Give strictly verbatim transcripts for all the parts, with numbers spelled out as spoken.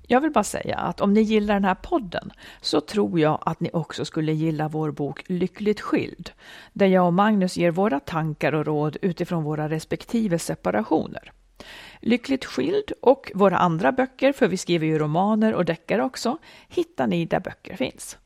Jag vill bara säga att om ni gillar den här podden så tror jag att ni också skulle gilla vår bok Lyckligt skild, där jag och Magnus ger våra tankar och råd utifrån våra respektive separationer. Lyckligt skild och våra andra böcker, för vi skriver ju romaner och deckare också, hittar ni där böcker finns.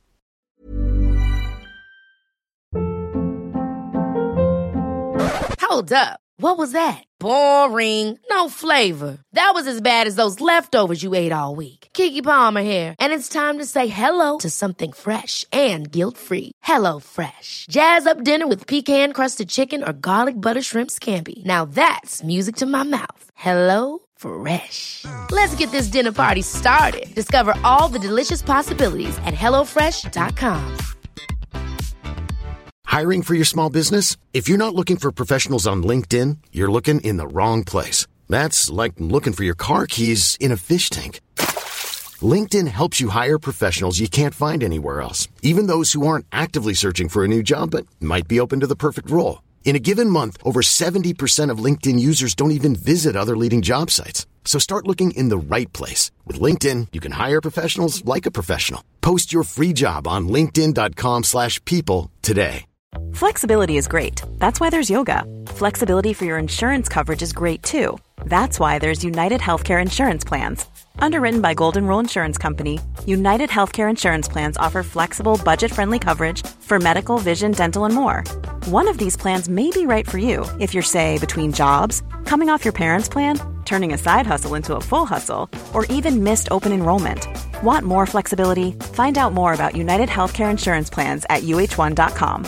Hold up. What was that? Boring. No flavor. That was as bad as those leftovers you ate all week. Keke Palmer here. And it's time to say hello to something fresh and guilt-free. Hello Fresh. Jazz up dinner with pecan-crusted chicken or garlic butter shrimp scampi. Now that's music to my mouth. Hello Fresh. Let's get this dinner party started. Discover all the delicious possibilities at hello fresh dot com. Hiring for your small business? If you're not looking for professionals on LinkedIn, you're looking in the wrong place. That's like looking for your car keys in a fish tank. LinkedIn helps you hire professionals you can't find anywhere else, even those who aren't actively searching for a new job but might be open to the perfect role. In a given month, over seventy percent of LinkedIn users don't even visit other leading job sites. So start looking in the right place. With LinkedIn, you can hire professionals like a professional. Post your free job on linkedin dot com slash people today. Flexibility is great. That's why there's yoga. Flexibility for your insurance coverage is great too. That's why there's United Healthcare Insurance Plans. Underwritten by Golden Rule Insurance Company, United Healthcare Insurance Plans offer flexible, budget-friendly coverage for medical, vision, dental, and more. One of these plans may be right for you if you're, say, between jobs, coming off your parents' plan, turning a side hustle into a full hustle, or even missed open enrollment. Want more flexibility? Find out more about United Healthcare Insurance Plans at u h one dot com.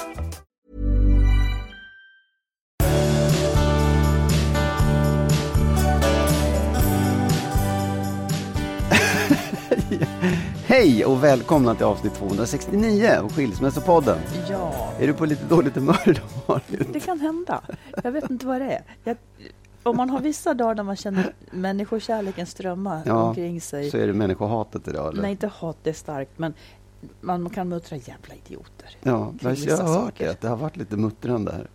Hej och välkomna till avsnitt tvåhundrasextionio av Skilsmässopodden. Ja. Är du på lite dåligt humör idag? Det kan hända. Jag vet inte vad det är. Jag, om man har vissa dagar där man känner människokärleken strömma ja, omkring sig. Så är det människohatet idag, eller? Nej, inte hat, det är starkt. Men man kan muttra jävla idioter. Ja, jag har hört det. Det har varit lite muttrande här.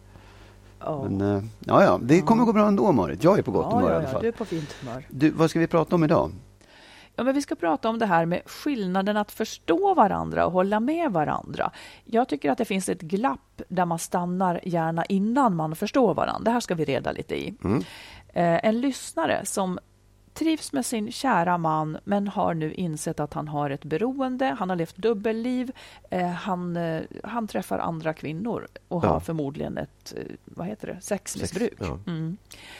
Ja. Men, ja, ja, det kommer gå bra ändå, Marit. Jag är på gott ja, humör ja, i alla fall. Ja, du är på fint humör. Du, vad ska vi prata om idag? Ja, men vi ska prata om det här med skillnaden att förstå varandra och hålla med varandra. Jag tycker att det finns ett glapp där man stannar gärna innan man förstår varandra. Det här ska vi reda lite i. Mm. Eh, en lyssnare som trivs med sin kära man men har nu insett att han har ett beroende. Han har levt dubbelliv. Eh, han, eh, han träffar andra kvinnor och ja. har förmodligen ett eh, vad heter det? sexmissbruk. Sex, ja. Mm.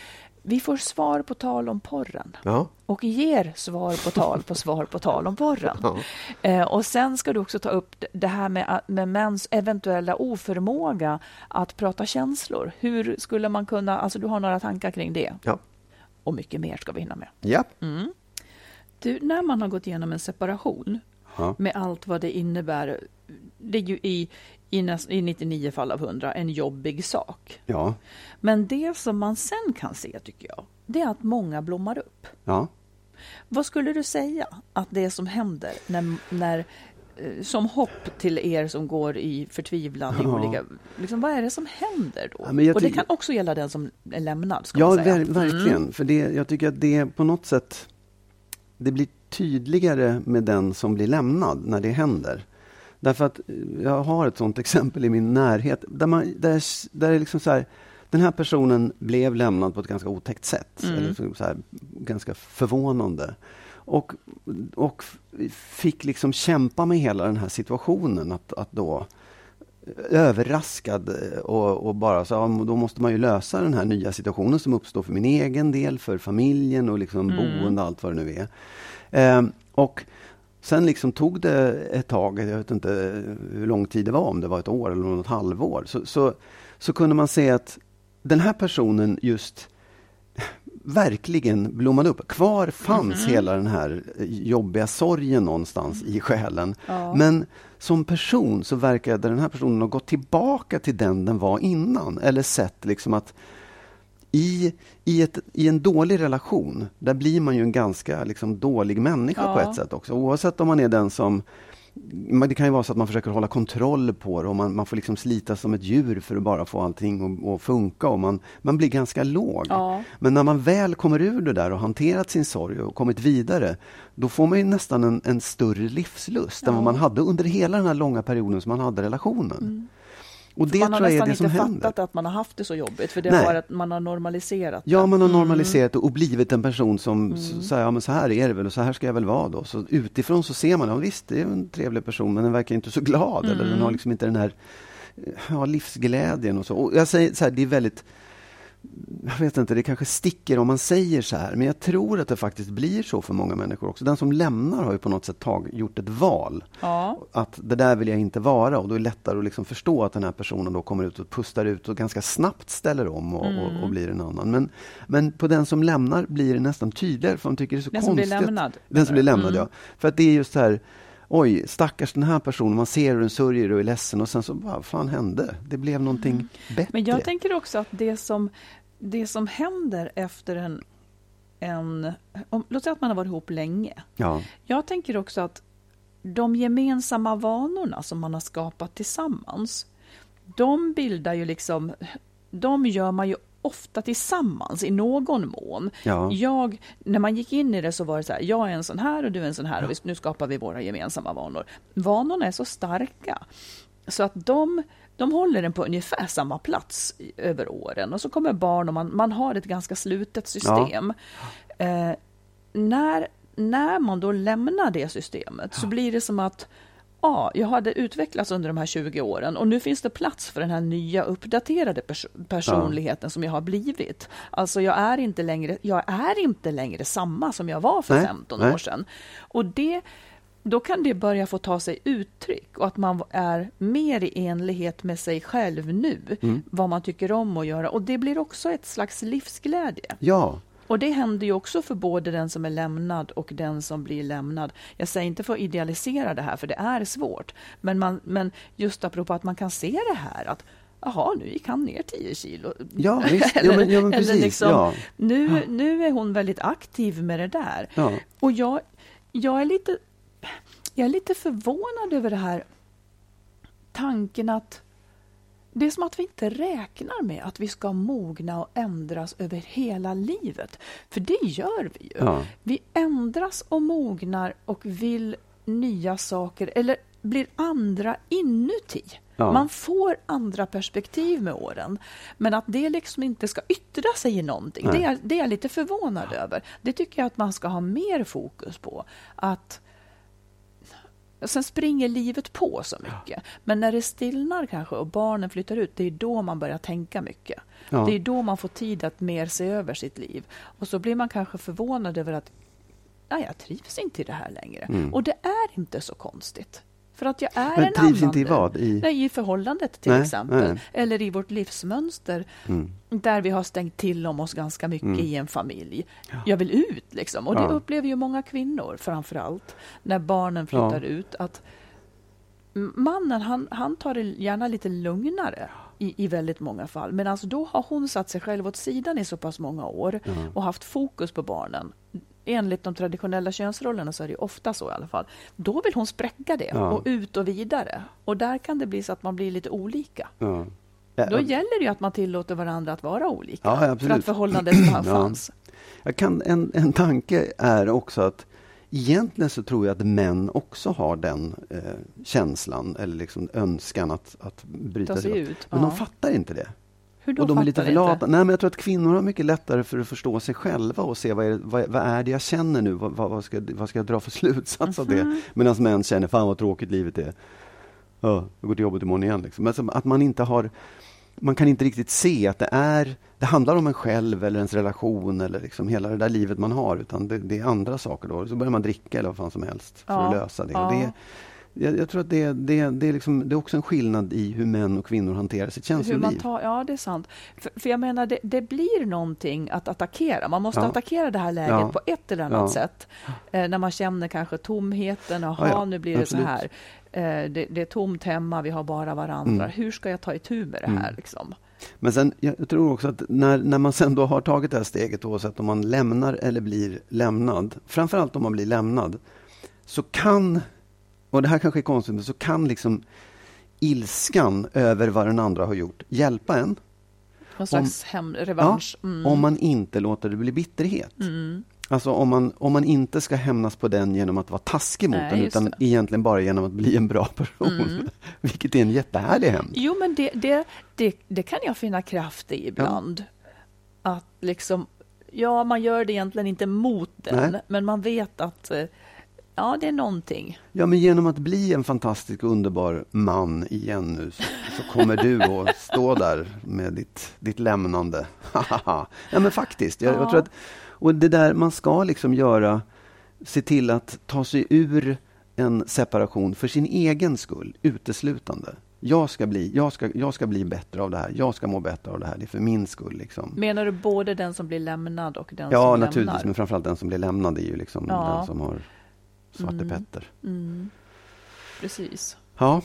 Vi får svar på tal om porren. Ja. Och ger svar på tal på svar på tal om porren. Ja. Eh, och sen ska du också ta upp det här med, med mäns eventuella oförmåga att prata känslor. Hur skulle man kunna, alltså du har några tankar kring det? Ja. Och mycket mer ska vi hinna med. Ja. Mm. Du, när man har gått igenom en separation ja. med allt vad det innebär, det är ju i I, näst, i nittionio fall av hundra en jobbig sak. Ja. Men det som man sen kan se, tycker jag, det är att många blommar upp. Ja. Vad skulle du säga att det som händer när, när som hopp till er som går i förtvivlan i ja. olika, liksom, vad är det som händer då? Ja, och det kan också gälla den som är lämnad, ska ja, man säga. Ver- verkligen. Mm. För det, jag tycker att det på något sätt det blir tydligare med den som blir lämnad när det händer. Därför att jag har ett sånt exempel i min närhet där, man, där, där är liksom så här, den här personen blev lämnad på ett ganska otäckt sätt. Mm. Eller så här, ganska förvånande. Och, och fick liksom kämpa med hela den här situationen. Att, att då överraskad och, och bara så, ja, då måste man ju lösa den här nya situationen som uppstår för min egen del, för familjen och liksom mm. boende och allt vad det nu är. Ehm, och sen liksom tog det ett tag, jag vet inte hur lång tid det var, om det var ett år eller något halvår, så, så, så kunde man se att den här personen just verkligen blommade upp. Kvar fanns mm-hmm. hela den här jobbiga sorgen någonstans i själen. Ja. Men som person så verkade den här personen ha gått tillbaka till den den var innan. Eller sett liksom att I, i, ett, i en dålig relation, där blir man ju en ganska liksom, dålig människa ja. på ett sätt också. Oavsett om man är den som det kan ju vara så att man försöker hålla kontroll på det och man, man får liksom slita som ett djur för att bara få allting att funka och man, man blir ganska låg. Ja. Men när man väl kommer ur det där och hanterat sin sorg och kommit vidare, då får man ju nästan en, en större livslust ja. än vad man hade under hela den här långa perioden som man hade relationen. Mm. Och det man har tror jag är nästan det som inte händer. fattat att man har haft det så jobbigt, för det Nej. har att man har normaliserat det. Ja, man har Mm. normaliserat och blivit en person som Mm. säger, ja men så här är det väl och så här ska jag väl vara då. Så utifrån så ser man, ja visst det är en trevlig person men den verkar inte så glad Mm. eller den har liksom inte den här ja, livsglädjen och så. Och jag säger så här, det är väldigt, jag vet inte, det kanske sticker om man säger så här, men jag tror att det faktiskt blir så för många människor också. Den som lämnar har ju på något sätt tag, gjort ett val. Ja. Att det där vill jag inte vara och då är det lättare att liksom förstå att den här personen då kommer ut och pustar ut och ganska snabbt ställer om och, Mm. och, och blir en annan. Men, men på den som lämnar blir det nästan tydligare för de tycker det är så Den konstigt. som blir lämnad. Den som blir lämnad, Mm. ja. För att det är just så här, oj, stackars den här personen, man ser hur den sörjer och är ledsen och sen så, vad fan hände? Det blev någonting Mm. bättre. Men jag tänker också att det som, det som händer efter en, en om, låt säga att man har varit ihop länge. Ja, Jag tänker också att de gemensamma vanorna som man har skapat tillsammans, de bildar ju liksom, de gör man ju ofta tillsammans i någon mån. ja. Jag, när man gick in i det så var det så här, jag är en sån här och du är en sån här och vi, nu skapar vi våra gemensamma vanor. Vanorna är så starka så att de, de håller den på ungefär samma plats i, över åren. Och så kommer barn och man, man har ett ganska slutet system. Ja. Eh, när, när man då lämnar det systemet så blir det som att ja, jag hade utvecklats under de här tjugo åren och nu finns det plats för den här nya uppdaterade pers- personligheten ja. som jag har blivit. Alltså jag är inte längre, jag är inte längre samma som jag var för nej, femton nej. år sedan. Och det, då kan det börja få ta sig uttryck och att man är mer i enlighet med sig själv nu, mm. vad man tycker om att göra. Och det blir också ett slags livsglädje. Ja. Och det händer ju också för både den som är lämnad och den som blir lämnad. Jag säger inte för att idealisera det här, för det är svårt. Men, man, men just apropå att man kan se det här, att jaha, nu gick han ner tio kilo. Ja, visst. eller, ja, men, ja, men precis. eller liksom, ja. nu, nu är hon väldigt aktiv med det där. Ja. Och jag, jag, är lite, jag är lite förvånad över det här tanken att det är som att vi inte räknar med att vi ska mogna och ändras över hela livet. För det gör vi ju. Ja. Vi ändras och mognar och vill nya saker eller blir andra inuti. Ja. Man får andra perspektiv med åren. Men att det liksom inte ska yttra sig i någonting, det är, det är jag lite förvånad ja. över. Det tycker jag att man ska ha mer fokus på. Att sen springer livet på så mycket. Ja. Men när det stillnar kanske och barnen flyttar ut, det är då man börjar tänka mycket. Ja. Det är då man får tid att mer se över sitt liv. Och så blir man kanske förvånad över att nej, jag trivs inte i det här längre. Mm. Och det är inte så konstigt. För att jag är men en trivs annan. inte i vad? I, nej, i förhållandet till nej, exempel. Nej. Eller i vårt livsmönster. Mm. Där vi har stängt till om oss ganska mycket mm. i en familj. Ja. Jag vill ut liksom. Och det ja. upplever ju många kvinnor framförallt. När barnen flyttar ja. ut. Att mannen han, han tar det gärna lite lugnare. I, i väldigt många fall. Men alltså då har hon satt sig själv åt sidan i så pass många år. Ja. Och haft fokus på barnen. Enligt de traditionella könsrollerna så är det ofta så i alla fall. Då vill hon spräcka det ja. och ut och vidare. Och där kan det bli så att man blir lite olika. Ja. Ja. Då gäller det ju att man tillåter varandra att vara olika. Ja, för att förhållandet ska ha fanns. Ja. Jag kan, en, en tanke är också att egentligen så tror jag att män också har den eh, känslan eller liksom önskan att, att bryta sig sig ut. Men ja. de fattar inte det. Hur då och de är lite för lata. Nej, men jag tror att kvinnor har mycket lättare för att förstå sig själva och se vad är, vad, vad är det jag känner nu? Vad, vad, ska, vad ska jag dra för slutsats mm-hmm. av det? Medan män känner, fan vad tråkigt livet är. Ja, jag går till jobbet imorgon igen. Liksom. Men att man inte har, man kan inte riktigt se att det är, det handlar om en själv eller ens relation eller liksom hela det där livet man har, utan det, det är andra saker då. Så börjar man dricka eller vad fan som helst för ja. att lösa det. Ja. Och det Jag, jag tror att det, det, det, är liksom, det är också en skillnad i hur män och kvinnor hanterar sitt känsloliv. Ja, det är sant. För, för jag menar, det, det blir någonting att attackera. Man måste ja. attackera det här läget ja. på ett eller annat ja. sätt. Eh, när man känner kanske tomheten. Jaha, ja, ja. nu blir det Absolut. så här. Eh, det, det är tomt hemma, vi har bara varandra. Mm. Hur ska jag ta itu med det här? Mm. Liksom? Men sen, jag tror också att när, när man sen då har tagit det här steget, oavsett om man lämnar eller blir lämnad, framförallt om man blir lämnad, så kan och det här kanske är konstigt, men så kan liksom ilskan över vad den andra har gjort hjälpa en. Någon slags om, hem, revansch. Ja, mm. om man inte låter det bli bitterhet. Mm. Alltså om man, om man inte ska hämnas på den genom att vara taskig mot Nej, den, utan det. egentligen bara genom att bli en bra person. Mm. Vilket är en jättehärlig hämnd. Jo, men det, det, det, det kan jag finna kraft i ibland. Ja. Att liksom, ja, man gör det egentligen inte mot den, Nej. men man vet att ja, det är någonting. Ja, men genom att bli en fantastisk och underbar man igen nu så, så kommer du att stå där med ditt, ditt lämnande. Ja, men faktiskt. Jag, ja. jag tror att, och det där man ska liksom göra, se till att ta sig ur en separation för sin egen skull, uteslutande. Jag ska bli, jag ska, jag ska bli bättre av det här. Jag ska må bättre av det här. Det är för min skull. Liksom. Menar du både den som blir lämnad och den ja, som naturligtvis, lämnar? men framförallt den som blir lämnad är ju liksom ja. den som har Svarte mm. Petter. Mm. Precis. Ja.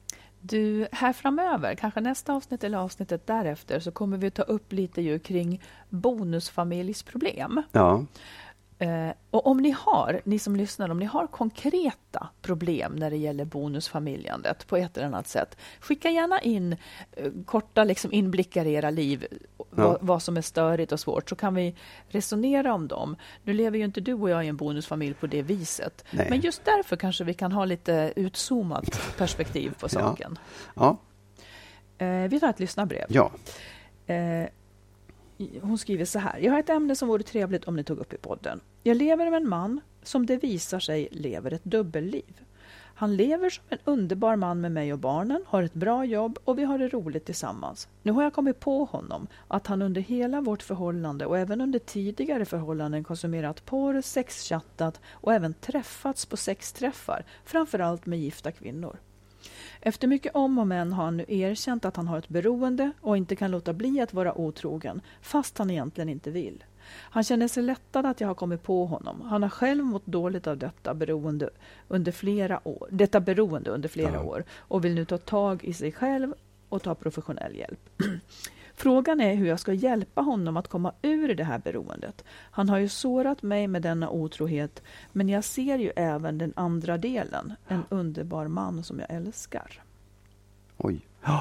Du, här framöver, kanske nästa avsnitt eller avsnittet därefter, så kommer vi ta upp lite ju kring bonusfamiljsproblem. Ja. Eh, och om ni har, ni som lyssnar, om ni har konkreta problem när det gäller bonusfamiljandet på ett eller annat sätt, skicka gärna in eh, korta liksom inblickar i era liv, ja. vad, vad som är störigt och svårt, så kan vi resonera om dem. Nu lever ju inte du och jag i en bonusfamilj på det viset, Nej. men just därför kanske vi kan ha lite utzoomat perspektiv på saken. Ja. Ja. Eh, vi tar ett lyssnarbrev. Ja. Eh, Hon skriver så här. Jag har ett ämne som vore trevligt om ni tog upp i podden. Jag lever med en man som det visar sig lever ett dubbelliv. Han lever som en underbar man med mig och barnen, har ett bra jobb och vi har det roligt tillsammans. Nu har jag kommit på honom att han under hela vårt förhållande och även under tidigare förhållanden konsumerat porr, sexchattat och även träffats på sexträffar, framförallt med gifta kvinnor. Efter mycket om och men har han nu erkänt att han har ett beroende och inte kan låta bli att vara otrogen, fast han egentligen inte vill. Han känner sig lättad att jag har kommit på honom. Han har själv mått dåligt av detta beroende under flera år, detta beroende under flera ja. år och vill nu ta tag i sig själv och ta professionell hjälp. Frågan är hur jag ska hjälpa honom att komma ur det här beroendet. Han har ju sårat mig med denna otrohet, men jag ser ju även den andra delen. En underbar man som jag älskar. Oj. Ja,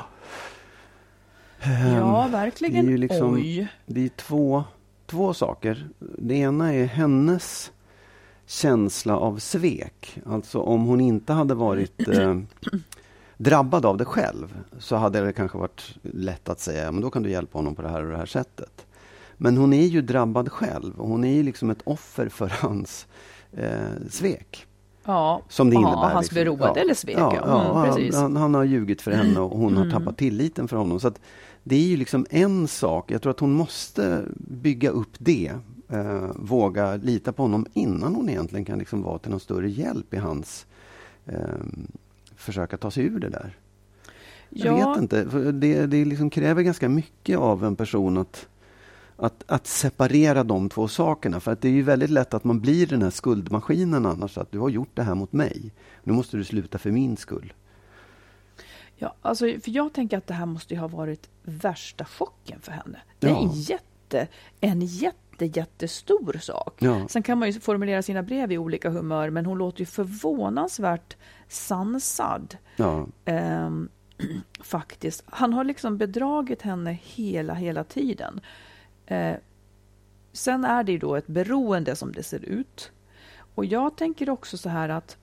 ja verkligen. Det är ju liksom, Oj. Det är två, två saker. Det ena är hennes känsla av svek. Alltså om hon inte hade varit... Eh, drabbad av det själv, så hade det kanske varit lätt att säga, men då kan du hjälpa honom på det här och det här sättet. Men hon är ju drabbad själv och hon är ju liksom ett offer för hans eh, svek. Ja, som det innebär, ja, hans liksom. beroende ja, eller svek. Ja, ja, mm, precis. Han, han har ljugit för henne och hon mm. har tappat tilliten för honom. Så att det är ju liksom en sak. Jag tror att hon måste bygga upp det. Eh, våga lita på honom innan hon egentligen kan liksom vara till någon större hjälp i hans eh, försöka ta sig ur det där. Jag ja. vet inte. För det det liksom kräver ganska mycket av en person att, att, att separera de två sakerna. För att det är ju väldigt lätt att man blir den här skuldmaskinen annars. Att du har gjort det här mot mig. Nu måste du sluta för min skull. Ja, alltså, för jag tänker att det här måste ju ha varit värsta chocken för henne. Det är ja. en jätte, en jätte, jättestor sak. Ja. Sen kan man ju formulera sina brev i olika humör, men hon låter ju förvånansvärt sansad. Ja. Ehm, faktiskt. Han har liksom bedragit henne hela, hela tiden. Ehm, sen är det ju då ett beroende som det ser ut. Och jag tänker också så här att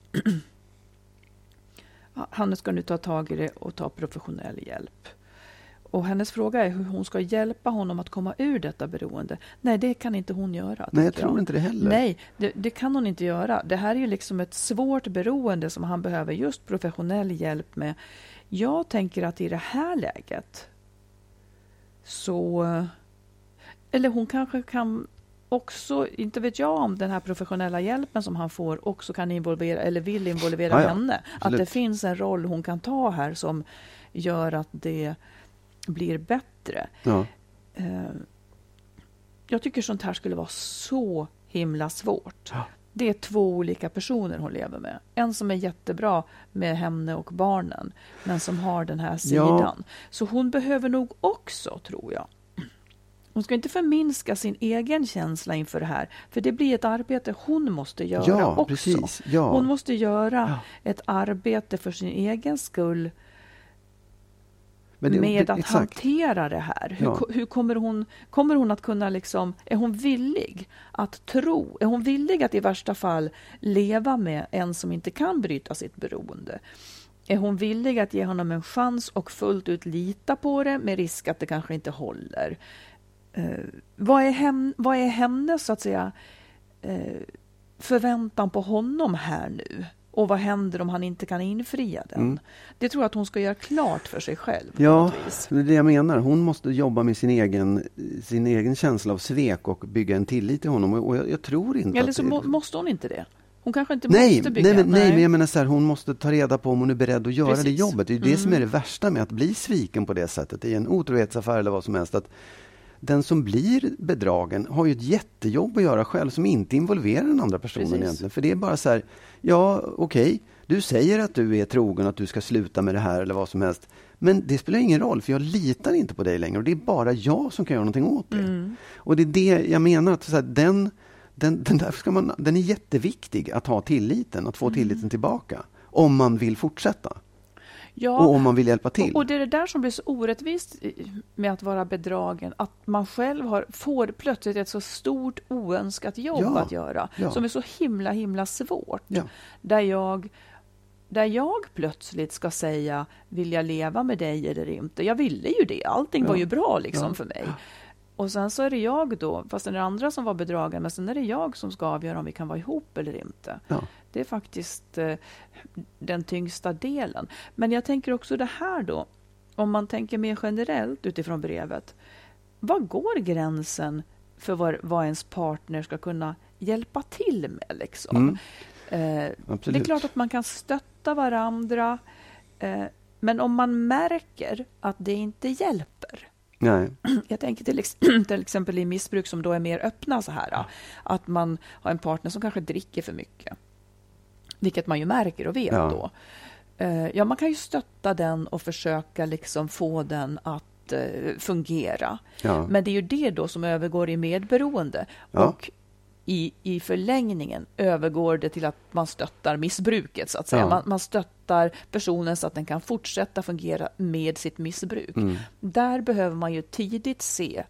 han ska nu ta tag i det och ta professionell hjälp. Och hennes fråga är hur hon ska hjälpa honom att komma ur detta beroende. Nej, det kan inte hon göra. Nej, jag tror jag. inte det heller. Nej, det, det kan hon inte göra. Det här är ju liksom ett svårt beroende som han behöver just professionell hjälp med. Jag tänker att i det här läget så... Eller hon kanske kan också, inte vet jag om den här professionella hjälpen som han får också kan involvera eller vill involvera ja, ja. henne. Absolut. Att det finns en roll hon kan ta här som gör att det blir bättre. Ja. Jag tycker sånt här skulle vara så himla svårt. Ja. Det är två olika personer hon lever med. En som är jättebra med henne och barnen, men som har den här sidan. Ja. Så hon behöver nog också, tror jag, hon ska inte förminska sin egen känsla inför det här. För det blir ett arbete hon måste göra ja, också. Precis. Ja. Hon måste göra ja. ett arbete för sin egen skull. Men det, med det, att exakt. hantera det här. Hur, Ja. hur kommer hon, kommer hon att kunna liksom, är hon villig att tro, är hon villig att i värsta fall leva med en som inte kan bryta sitt beroende? Är hon villig att ge honom en chans och fullt ut lita på det med risk att det kanske inte håller? Eh, vad, är hem, vad är hennes så att säga eh, förväntan på honom här nu? Och vad händer om han inte kan infria den? Mm. Det tror jag att hon ska göra klart för sig själv. Ja, det är det jag menar. Hon måste jobba med sin egen, sin egen känsla av svek och bygga en tillit till honom. Och jag, jag tror inte Eller att så det... må, måste hon inte det. Hon kanske inte nej, måste bygga. Nej, men, nej. nej, men jag menar så här, hon måste ta reda på om hon är beredd att göra Precis. det jobbet. Det är mm. det som är det värsta med att bli sviken på det sättet. I en otrohetsaffär eller vad som helst. Att den som blir bedragen har ju ett jättejobb att göra själv som inte involverar den andra personen Precis. egentligen. För det är bara så här, ja okej, okay, du säger att du är trogen, att du ska sluta med det här eller vad som helst. Men det spelar ingen roll, för jag litar inte på dig längre. Och det är bara jag som kan göra någonting åt det. Mm. Och det är det jag menar, att så här, den, den, den, där ska man, den är jätteviktig att ha tilliten, att få mm. tilliten tillbaka. Om man vill fortsätta. Ja, och om man vill hjälpa till. Och, och det är det där som blir så orättvist med att vara bedragen. Att man själv har, får plötsligt ett så stort oönskat jobb ja, att göra. Ja. Som är så himla, himla svårt. Ja. Där, jag, där jag plötsligt ska säga, vill jag leva med dig eller inte? Jag ville ju det. Allting ja. var ju bra liksom ja. för mig. Och sen så är det jag då, fast det är det andra som var bedragen, men sen är det jag som ska avgöra om vi kan vara ihop eller inte. Ja. Det är faktiskt eh, den tyngsta delen. Men jag tänker också det här då, om man tänker mer generellt utifrån brevet. Vad går gränsen för vad, vad ens partner ska kunna hjälpa till med? Liksom? Mm. Eh, det är klart att man kan stötta varandra, eh, men om man märker att det inte hjälper. Nej. Jag tänker till, ex- till exempel i missbruk som då är mer öppna så här. Ja. Att man har en partner som kanske dricker för mycket. Vilket man ju märker och vet ja. då. Uh, ja, man kan ju stötta den och försöka liksom få den att uh, fungera. Ja. Men det är ju det då som övergår i medberoende. Ja. Och i, i förlängningen övergår det till att man stöttar missbruket så att säga. Ja. Man, man stöttar personen så att den kan fortsätta fungera med sitt missbruk. Mm. Där behöver man ju tidigt se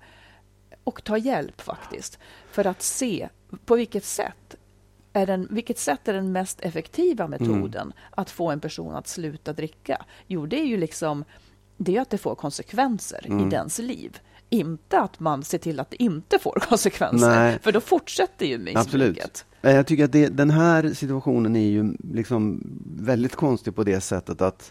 och ta hjälp faktiskt. För att se på vilket sätt är den, vilket sätt är den mest effektiva metoden mm. att få en person att sluta dricka. Jo, det är ju liksom det är att det får konsekvenser mm. i dens liv. Inte att man ser till att det inte får konsekvenser. Nej. För då fortsätter ju missbruket. Absolut. Jag tycker att det, den här situationen är ju liksom väldigt konstig på det sättet att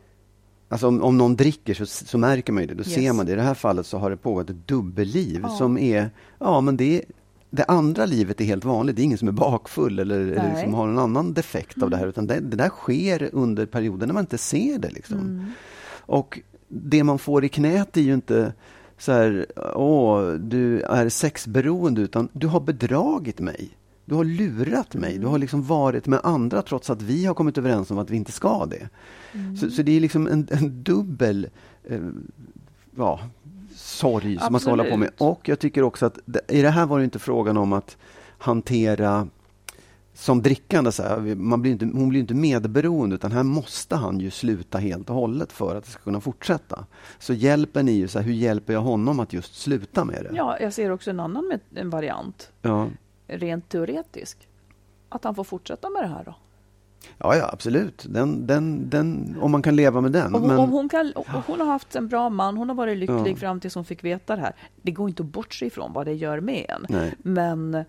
alltså om, om någon dricker så, så märker man ju det. Då yes. ser man det. I det här fallet så har det pågått ett dubbelliv ja. som är, ja men det är det andra livet är helt vanligt. Det är ingen som är bakfull eller, eller liksom har en annan defekt mm. av det här. Utan det, det där sker under perioder när man inte ser det. Liksom. Mm. Och det man får i knät är ju inte så här, åh, du är sexberoende, utan du har bedragit mig. Du har lurat mig. Mm. Du har liksom varit med andra trots att vi har kommit överens om att vi inte ska det. Mm. Så, så det är liksom en, en dubbel eh, ja, sorg som Absolut. man ska hålla på med. Och jag tycker också att det, i det här var det inte frågan om att hantera som drickande. Så här, man blir inte, hon blir inte medberoende, utan här måste han ju sluta helt och hållet för att det ska kunna fortsätta. Så hjälpen är ju så här, hur hjälper jag honom att just sluta med det? Ja, jag ser också en annan med, en variant. Ja. Rent teoretisk. Att han får fortsätta med det här då. Ja, ja, absolut. Den, den, den, om man kan leva med den. Om hon, men... om hon, kan, om hon har haft en bra man, hon har varit lycklig ja. fram tills hon fick veta det här. Det går inte att bortse ifrån vad det gör med en. Nej. Men,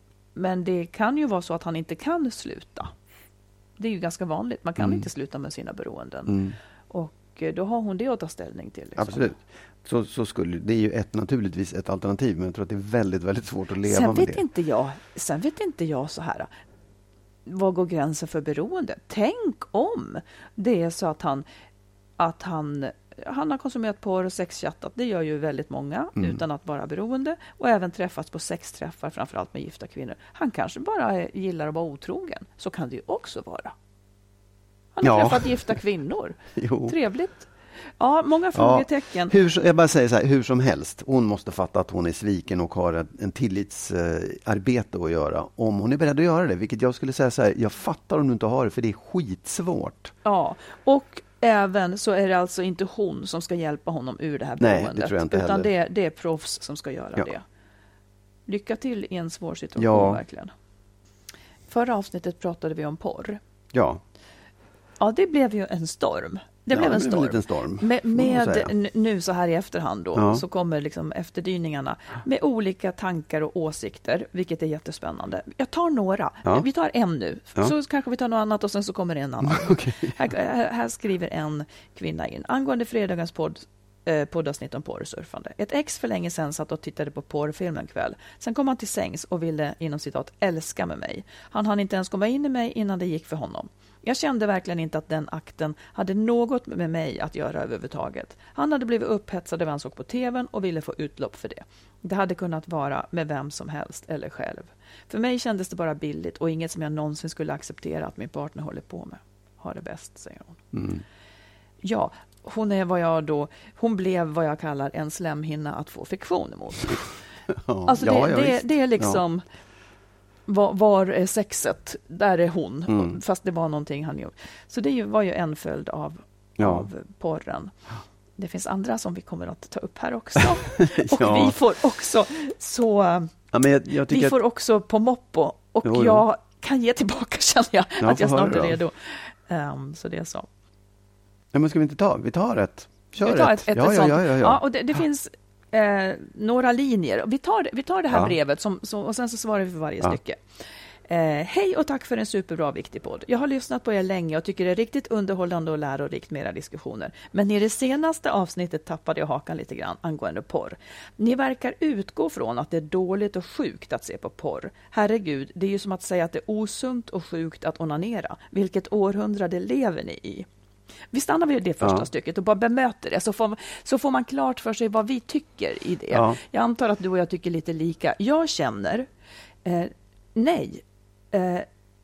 men det kan ju vara så att han inte kan sluta. Det är ju ganska vanligt. Man kan mm. inte sluta med sina beroenden. Mm. Och då har hon det att ta ställning till. Liksom. Absolut. Så, så skulle, det är ju ett, naturligtvis ett alternativ, men jag tror att det är väldigt, väldigt svårt att leva sen med vet det. Inte jag, sen vet inte jag så här, vad går gränsen för beroende? Tänk om det är så att han, att han, han har konsumerat porr och sexchattat, det gör ju väldigt många mm. utan att vara beroende, och även träffats på sexträffar, framförallt med gifta kvinnor. Han kanske bara gillar att vara otrogen, så kan det ju också vara. Han har ja. träffat gifta kvinnor. Jo. Trevligt. Ja, många frågetecken. Ja, hur, jag bara säger så här, hur som helst, hon måste fatta att hon är sviken och har en, en tillitsarbete att göra. Om hon är beredd att göra det, vilket jag skulle säga så här, jag fattar om du inte har det, för det är skitsvårt. Ja, och även så är det alltså inte hon som ska hjälpa honom ur det här Nej, beroendet. det tror jag inte utan heller. det är, det är proffs som ska göra Ja. det. Lycka till i en svår situation, Ja. verkligen. Förra avsnittet pratade vi om porr. Ja, Ja, det blev ju en storm. Det ja, blev en det storm. En liten storm. Med, får man med säga. n- nu så här i efterhand då, Ja. så kommer liksom efterdyningarna med olika tankar och åsikter, vilket är jättespännande. Jag tar några. Ja. Vi tar en nu, Ja. så kanske vi tar något annat och sen så kommer det en annan. Okej. Här, här, här skriver en kvinna in. Angående fredagens podd, eh, poddavsnitt om porrsurfande. Ett ex för länge sedan satt och tittade på porrfilm en kväll. Sen kom han till sängs och ville inom citat älska med mig. Han hann inte ens komma in i mig innan det gick för honom. Jag kände verkligen inte att den akten hade något med mig att göra överhuvudtaget. Han hade blivit upphetsad över han såg på tvn och ville få utlopp för det. Det hade kunnat vara med vem som helst eller själv. För mig kändes det bara billigt och inget som jag någonsin skulle acceptera att min partner håller på med. Ha det bäst, säger hon. Mm. Ja, hon är vad jag då, hon blev vad jag kallar en slemhinna att få fiktion emot. Ja. Alltså det, Ja, ja, det, visst. det är liksom, var, var är sexet? Där är hon, Mm. fast det var någonting han gjorde. Så det var ju en följd av, Ja. av porren. Det finns andra som vi kommer att ta upp här också. Och Ja. vi får också så, Ja, men jag, jag tycker vi får att, också på moppo. Och Jo, jo. jag kan ge tillbaka, känner jag, Ja, att jag få snart höra är då. redo. Um, så det är så. ja, men ska vi inte ta? Vi tar ett. Kör Vi tar ett. ett, ett, ja, ett ja, sånt. ja, ja, ja. Ja, och det, det finns eh, några linjer. Vi tar, vi tar det här Ja. brevet som, som, och sen så svarar vi för varje Ja. stycke. Eh, Hej och tack för en superbra viktig podd. Jag har lyssnat på er länge och tycker det är riktigt underhållande och lärorikt med era diskussioner. Men i det senaste avsnittet tappade jag hakan lite grann angående porr. Ni verkar utgå från att det är dåligt och sjukt att se på porr. Herregud, det är ju som att säga att det är osunt och sjukt att onanera. Vilket århundrade lever ni i? Vi stannar vid det första Ja. stycket och bara bemöter det, så får, så får man klart för sig vad vi tycker i det. Ja. Jag antar att du och jag tycker lite lika. Jag känner, eh, nej, eh,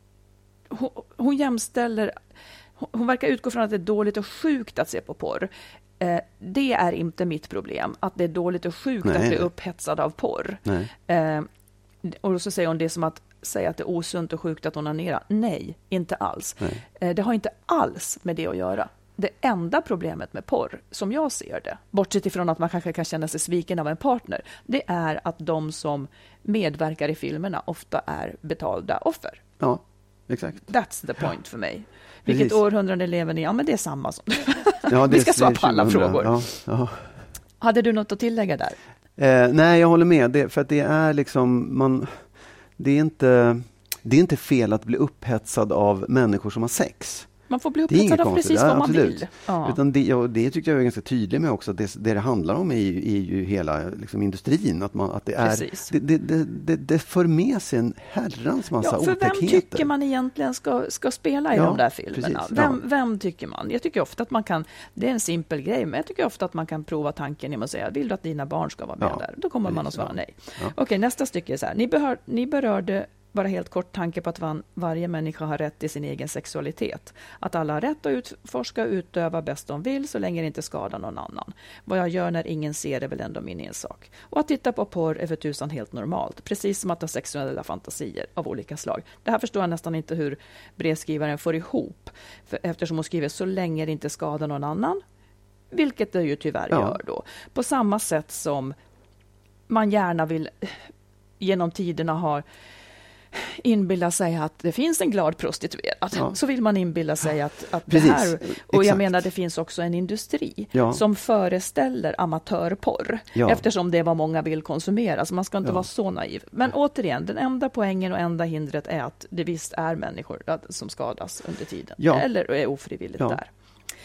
hon, hon jämställer, hon, hon verkar utgå från att det är dåligt och sjukt att se på porr. Eh, det är inte mitt problem, att det är dåligt och sjukt Nej, att bli nej. upphetsad av porr. Nej. Eh, och så säger hon det som att säga att det är osunt och sjukt att onanera. Nej, inte alls. Nej. Eh, det har inte alls med det att göra. Det enda problemet med porr, som jag ser det, bortsett ifrån att man kanske kan känna sig sviken av en partner, det är att de som medverkar i filmerna ofta är betalda offer. Ja, exakt. That's the point för mig. Vilket Precis. århundrade lever ni? Ja, men det är samma som... Ja, det Vi ska är svara på alla tjugohundra. frågor. Ja, ja. Hade du något att tillägga där? Eh, nej, jag håller med. Det, för att det är liksom, man, det är inte, det är inte fel att bli upphetsad av människor som har sex. Man får bli Det är inget upphetsad av konstigt, precis ja, vad man absolut. vill. Ja. Utan det, ja, det tycker jag är ganska tydlig med också. Att det, det det handlar om är ju, är ju hela liksom, industrin. Att, man, att det, är, Precis. det, det, det, det, det för med sig en herrans massa Ja, för otäckheter. vem tycker man egentligen ska, ska spela i Ja, de där filmerna? precis, Vem, ja. vem tycker man? Jag tycker ofta att man kan, det är en simpel grej, men jag tycker ofta att man kan prova tanken genom att säga, vill du att dina barn ska vara med Ja, där? Då kommer man att precis, svara ja. nej. Ja. Okej, nästa stycke är så här. Ni, berör, ni berörde bara helt kort tanke på att van, varje människa har rätt till sin egen sexualitet. Att alla har rätt att utforska och utöva bäst de vill så länge det inte skadar någon annan. Vad jag gör när ingen ser är väl ändå min ensak. Och att titta på porr är för tusan helt normalt. Precis som att ha sexuella fantasier av olika slag. Det här förstår jag nästan inte hur brevskrivaren får ihop. För, eftersom hon skriver så länge det inte skadar någon annan. Vilket det ju tyvärr Ja. gör då. På samma sätt som man gärna vill genom tiderna ha inbilla sig att det finns en glad prostituerad, Ja. så vill man inbilla sig att, att det Precis, här... Och jag exakt. menar, det finns också en industri Ja. som föreställer amatörporr, Ja. eftersom det är vad många vill konsumera, så man ska inte Ja. vara så naiv. Men återigen, den enda poängen och enda hindret är att det visst är människor att- som skadas under tiden, Ja. eller är ofrivilligt Ja. där.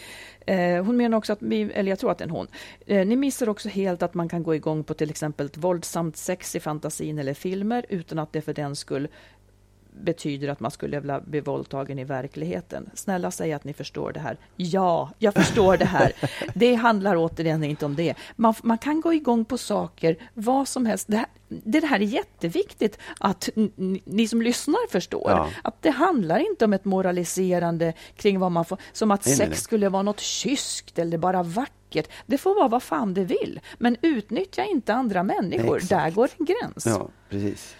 Eh, hon menar också att, vi, eller jag tror att det är en hon, eh, ni missar också helt att man kan gå igång på till exempel ett våldsamt sex i fantasin eller filmer utan att det för den skull betyder att man skulle vilja bli våldtagen i verkligheten. Snälla säg att ni förstår det här. Ja, jag förstår det här. Det handlar återigen inte om det. Man, man kan gå igång på saker, vad som helst. Det här, det här är jätteviktigt att ni, ni som lyssnar förstår. Ja. Att det handlar inte om ett moraliserande kring vad man får, som att nej, sex nej, nej. skulle vara något kyskt eller bara vackert. Det får vara vad fan det vill. Men utnyttja inte andra människor. Exakt. Där går en gräns. Ja, precis.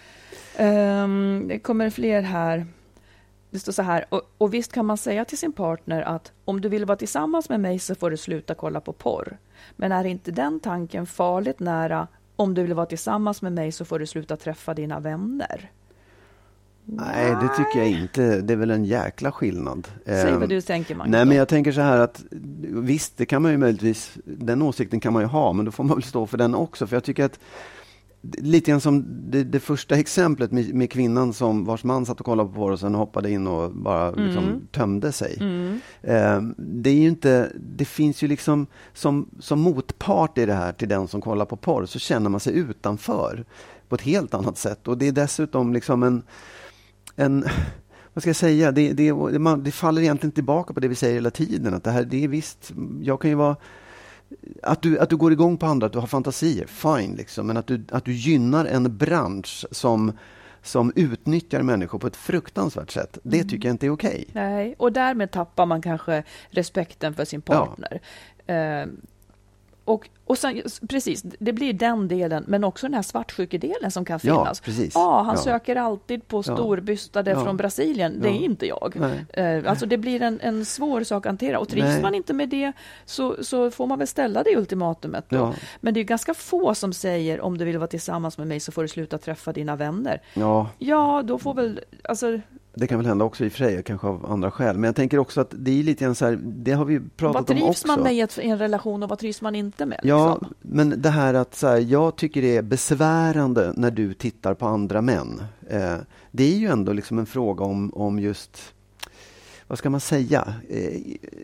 Um, det kommer fler här. Det står så här. Och, och visst kan man säga till sin partner att om du vill vara tillsammans med mig så får du sluta kolla på porr. Men är inte den tanken farligt nära om du vill vara tillsammans med mig så får du sluta träffa dina vänner? Nej, det tycker jag inte. Det är väl en jäkla skillnad. Säg vad du tänker, Magnus. Nej, men jag tänker så här att visst, det kan man ju möjligtvis, den åsikten kan man ju ha, men då får man väl stå för den också. För jag tycker att lite grann som det, det första exemplet med, med kvinnan som vars man satt och kollade på porr och sen hoppade in och bara mm. liksom tömde sig. Mm. Eh, det är ju inte, det finns ju liksom som, som motpart i det här till den som kollar på porr så känner man sig utanför på ett helt annat sätt. Och det är dessutom liksom en, en vad ska jag säga, det, det, det, man, det faller egentligen tillbaka på det vi säger hela tiden. Att det här, det är visst, jag kan ju vara Att du, att du går igång på andra, att du har fantasier, fine liksom. Men att du, att du gynnar en bransch som, som utnyttjar människor på ett fruktansvärt sätt, det tycker jag inte är okej. Okay. Nej, och därmed tappar man kanske respekten för sin partner. Ja. Uh, och, och sen, precis, det blir den delen, men också den här svartsjukedelen som kan finnas. Ja, precis. Ah, han ja. söker alltid på storbystade ja. från Brasilien. Det ja. är inte jag. Uh, alltså det blir en, en svår sak att hantera. Och trivs Nej. man inte med det så, så får man väl ställa det ultimatumet då. Ja. Men det är ganska få som säger om du vill vara tillsammans med mig så får du sluta träffa dina vänner. Ja, ja då får väl... Alltså, det kan väl hända också i och för sig, kanske av andra skäl. Men jag tänker också att det är lite grann så här, det har vi pratat om också. Vad trivs man med i, ett, i en relation och vad trivs man inte med? Ja, liksom? Men det här att så här, jag tycker det är besvärande när du tittar på andra män. Eh, det är ju ändå liksom en fråga om, om just, vad ska man säga, eh,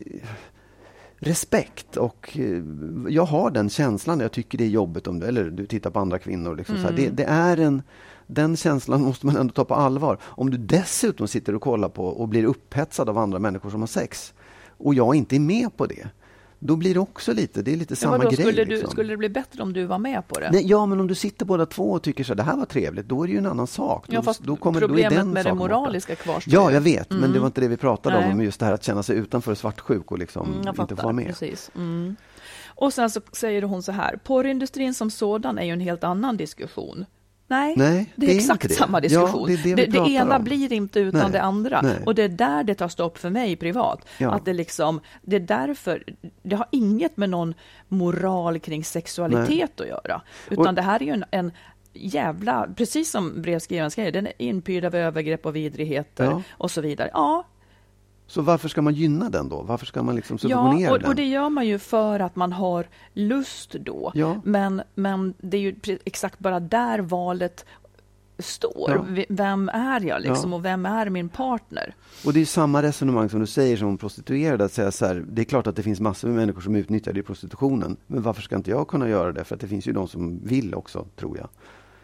respekt. Och eh, jag har den känslan, jag tycker det är jobbigt om du, eller du tittar på andra kvinnor. Liksom, mm. så här, det, det är en... Den känslan måste man ändå ta på allvar. Om du dessutom sitter och kollar på och blir upphetsad av andra människor som har sex och jag inte är med på det, då blir det också lite, det är lite ja, samma då, grej. Skulle, liksom. du, skulle det bli bättre om du var med på det? Nej, ja, men om du sitter båda två och tycker så det här var trevligt, då är det ju en annan sak. Ja, fast då kommer, problemet då är den med det moraliska kvarstår. Ja, jag vet, mm. men det var inte det vi pratade Nej. om, just det här att känna sig utanför svartsjuk och liksom mm, inte få vara med. Precis. Mm. Och sen så säger hon så här, porrindustrin som sådan är ju en helt annan diskussion. Nej, Nej, det är det är exakt det. samma diskussion. Ja, det, det, det, det ena om. blir inte utan Nej. det andra. Nej. Och det är där det tar stopp för mig privat. Ja. Att det, liksom, det är därför, det har inget med någon moral kring sexualitet Nej. att göra. Utan och, det här är ju en, en jävla, precis som brevskrivaren säger, den är inpyrd av övergrepp och vidrigheter ja. och så vidare. Ja. Så varför ska man gynna den då? Varför ska man liksom subventionera ja, och, den? och det gör man ju för att man har lust då. Ja. Men, men det är ju exakt bara där valet står. Ja. Vem är jag liksom ja. och vem är min partner? Och det är samma resonemang som du säger som prostituerade, att säga så här, det är klart att det finns massor med människor som utnyttjar det i prostitutionen, men varför ska inte jag kunna göra det? För att det finns ju de som vill också, tror jag.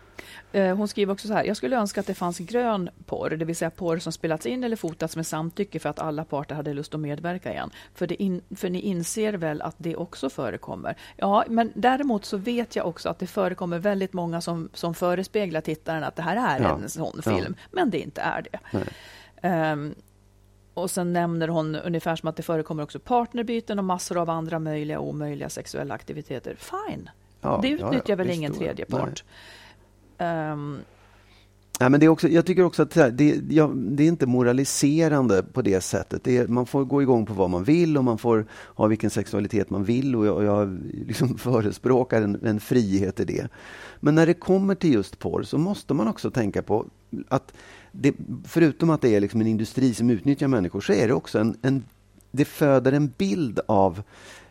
Hon skriver också så här, jag skulle önska att det fanns grön porr, det vill säga porr som spelats in eller fotats med samtycke för att alla parter hade lust att medverka igen. För, det in, för ni inser väl att det också förekommer. Ja, men däremot så vet jag också att det förekommer väldigt många som, som förespeglar tittaren att det här är ja. en sån film, ja. men det inte är det. Um, och sen nämner hon ungefär som att det förekommer också partnerbyten och massor av andra möjliga och omöjliga sexuella aktiviteter. Fine, ja, det utnyttjar ja, väl visst, ingen tredje part. Um, Ja, men det är också, jag tycker också att det, ja, det är inte moraliserande på det sättet. Det är, man får gå igång på vad man vill och man får ha vilken sexualitet man vill och jag, och jag liksom förespråkar en, en frihet i det. Men när det kommer till just porr så måste man också tänka på att det, förutom att det är liksom en industri som utnyttjar människor, så är det också en, en det föder en bild av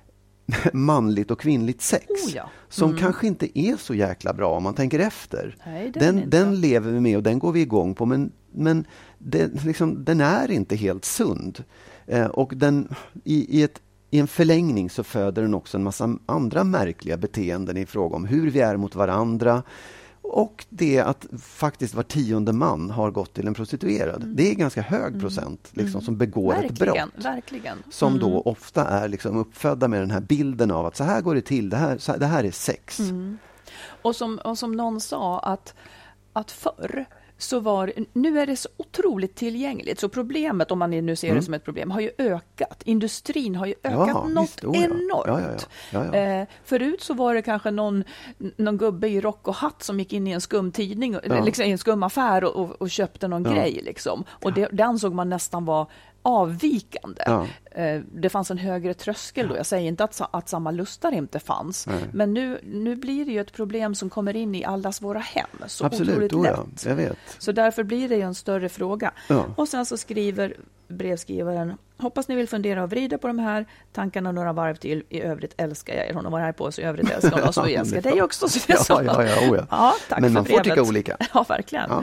manligt och kvinnligt sex oh ja. mm. som kanske inte är så jäkla bra om man tänker efter. Nej, den, den lever vi med och den går vi igång på, men, men det, liksom, den är inte helt sund. Eh, och den, i, i, ett, i en förlängning så föder den också en massa andra märkliga beteenden i fråga om hur vi är mot varandra Och det att faktiskt var tionde man har gått till en prostituerad. Mm. Det är ganska hög procent liksom, mm. som begår verkligen, ett brott. Verkligen. Som mm. då ofta är liksom uppfödda med den här bilden av att så här går det till, det här, så här, det här är sex. Mm. Och, som, och som någon sa att, att förr så var, nu är det så otroligt tillgängligt. Så problemet, om man nu ser det mm. som ett problem, har ju ökat. Industrin har ju ökat ja, något visst, oh ja. enormt. Ja, ja, ja. Ja, ja. Eh, förut så var det kanske någon, någon gubbe i rock och hatt som gick in i en skum tidning, ja. liksom, i en skum affär och, och, och köpte någon ja. grej. Liksom. Och det, det ansåg man nästan var avvikande. Ja. Det fanns en högre tröskel då. Jag säger inte att, att samma lustar inte fanns. Nej. Men nu, nu blir det ju ett problem som kommer in i allas våra hem. Så absolut, otroligt då, lätt. Ja. Jag vet. Så därför blir det ju en större fråga. Ja. Och sen så skriver brevskrivaren: hoppas ni vill fundera och vrida på de här tankarna några varv till. I övrigt älskar jag er. Hon har varit här på oss. I övrigt älskar hon oss. Och jag älskar dig också. Så ja, ja, ja, ja, ja. ja, tack Men för man brevet. får tycka olika. Ja, verkligen. Ja.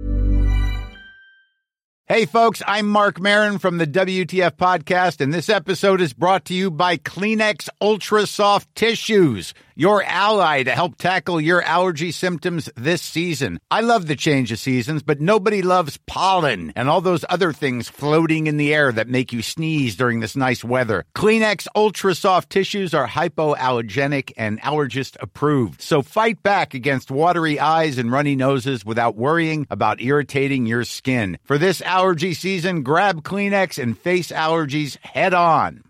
Hey, folks, I'm Mark Maron from the W T F podcast, and this episode is brought to you by Kleenex Ultra Soft Tissues, your ally to help tackle your allergy symptoms this season. I love the change of seasons, but nobody loves pollen and all those other things floating in the air that make you sneeze during this nice weather. Kleenex Ultra Soft Tissues are hypoallergenic and allergist approved, so fight back against watery eyes and runny noses without worrying about irritating your skin. For this allergy season, grab Kleenex and face allergies head on.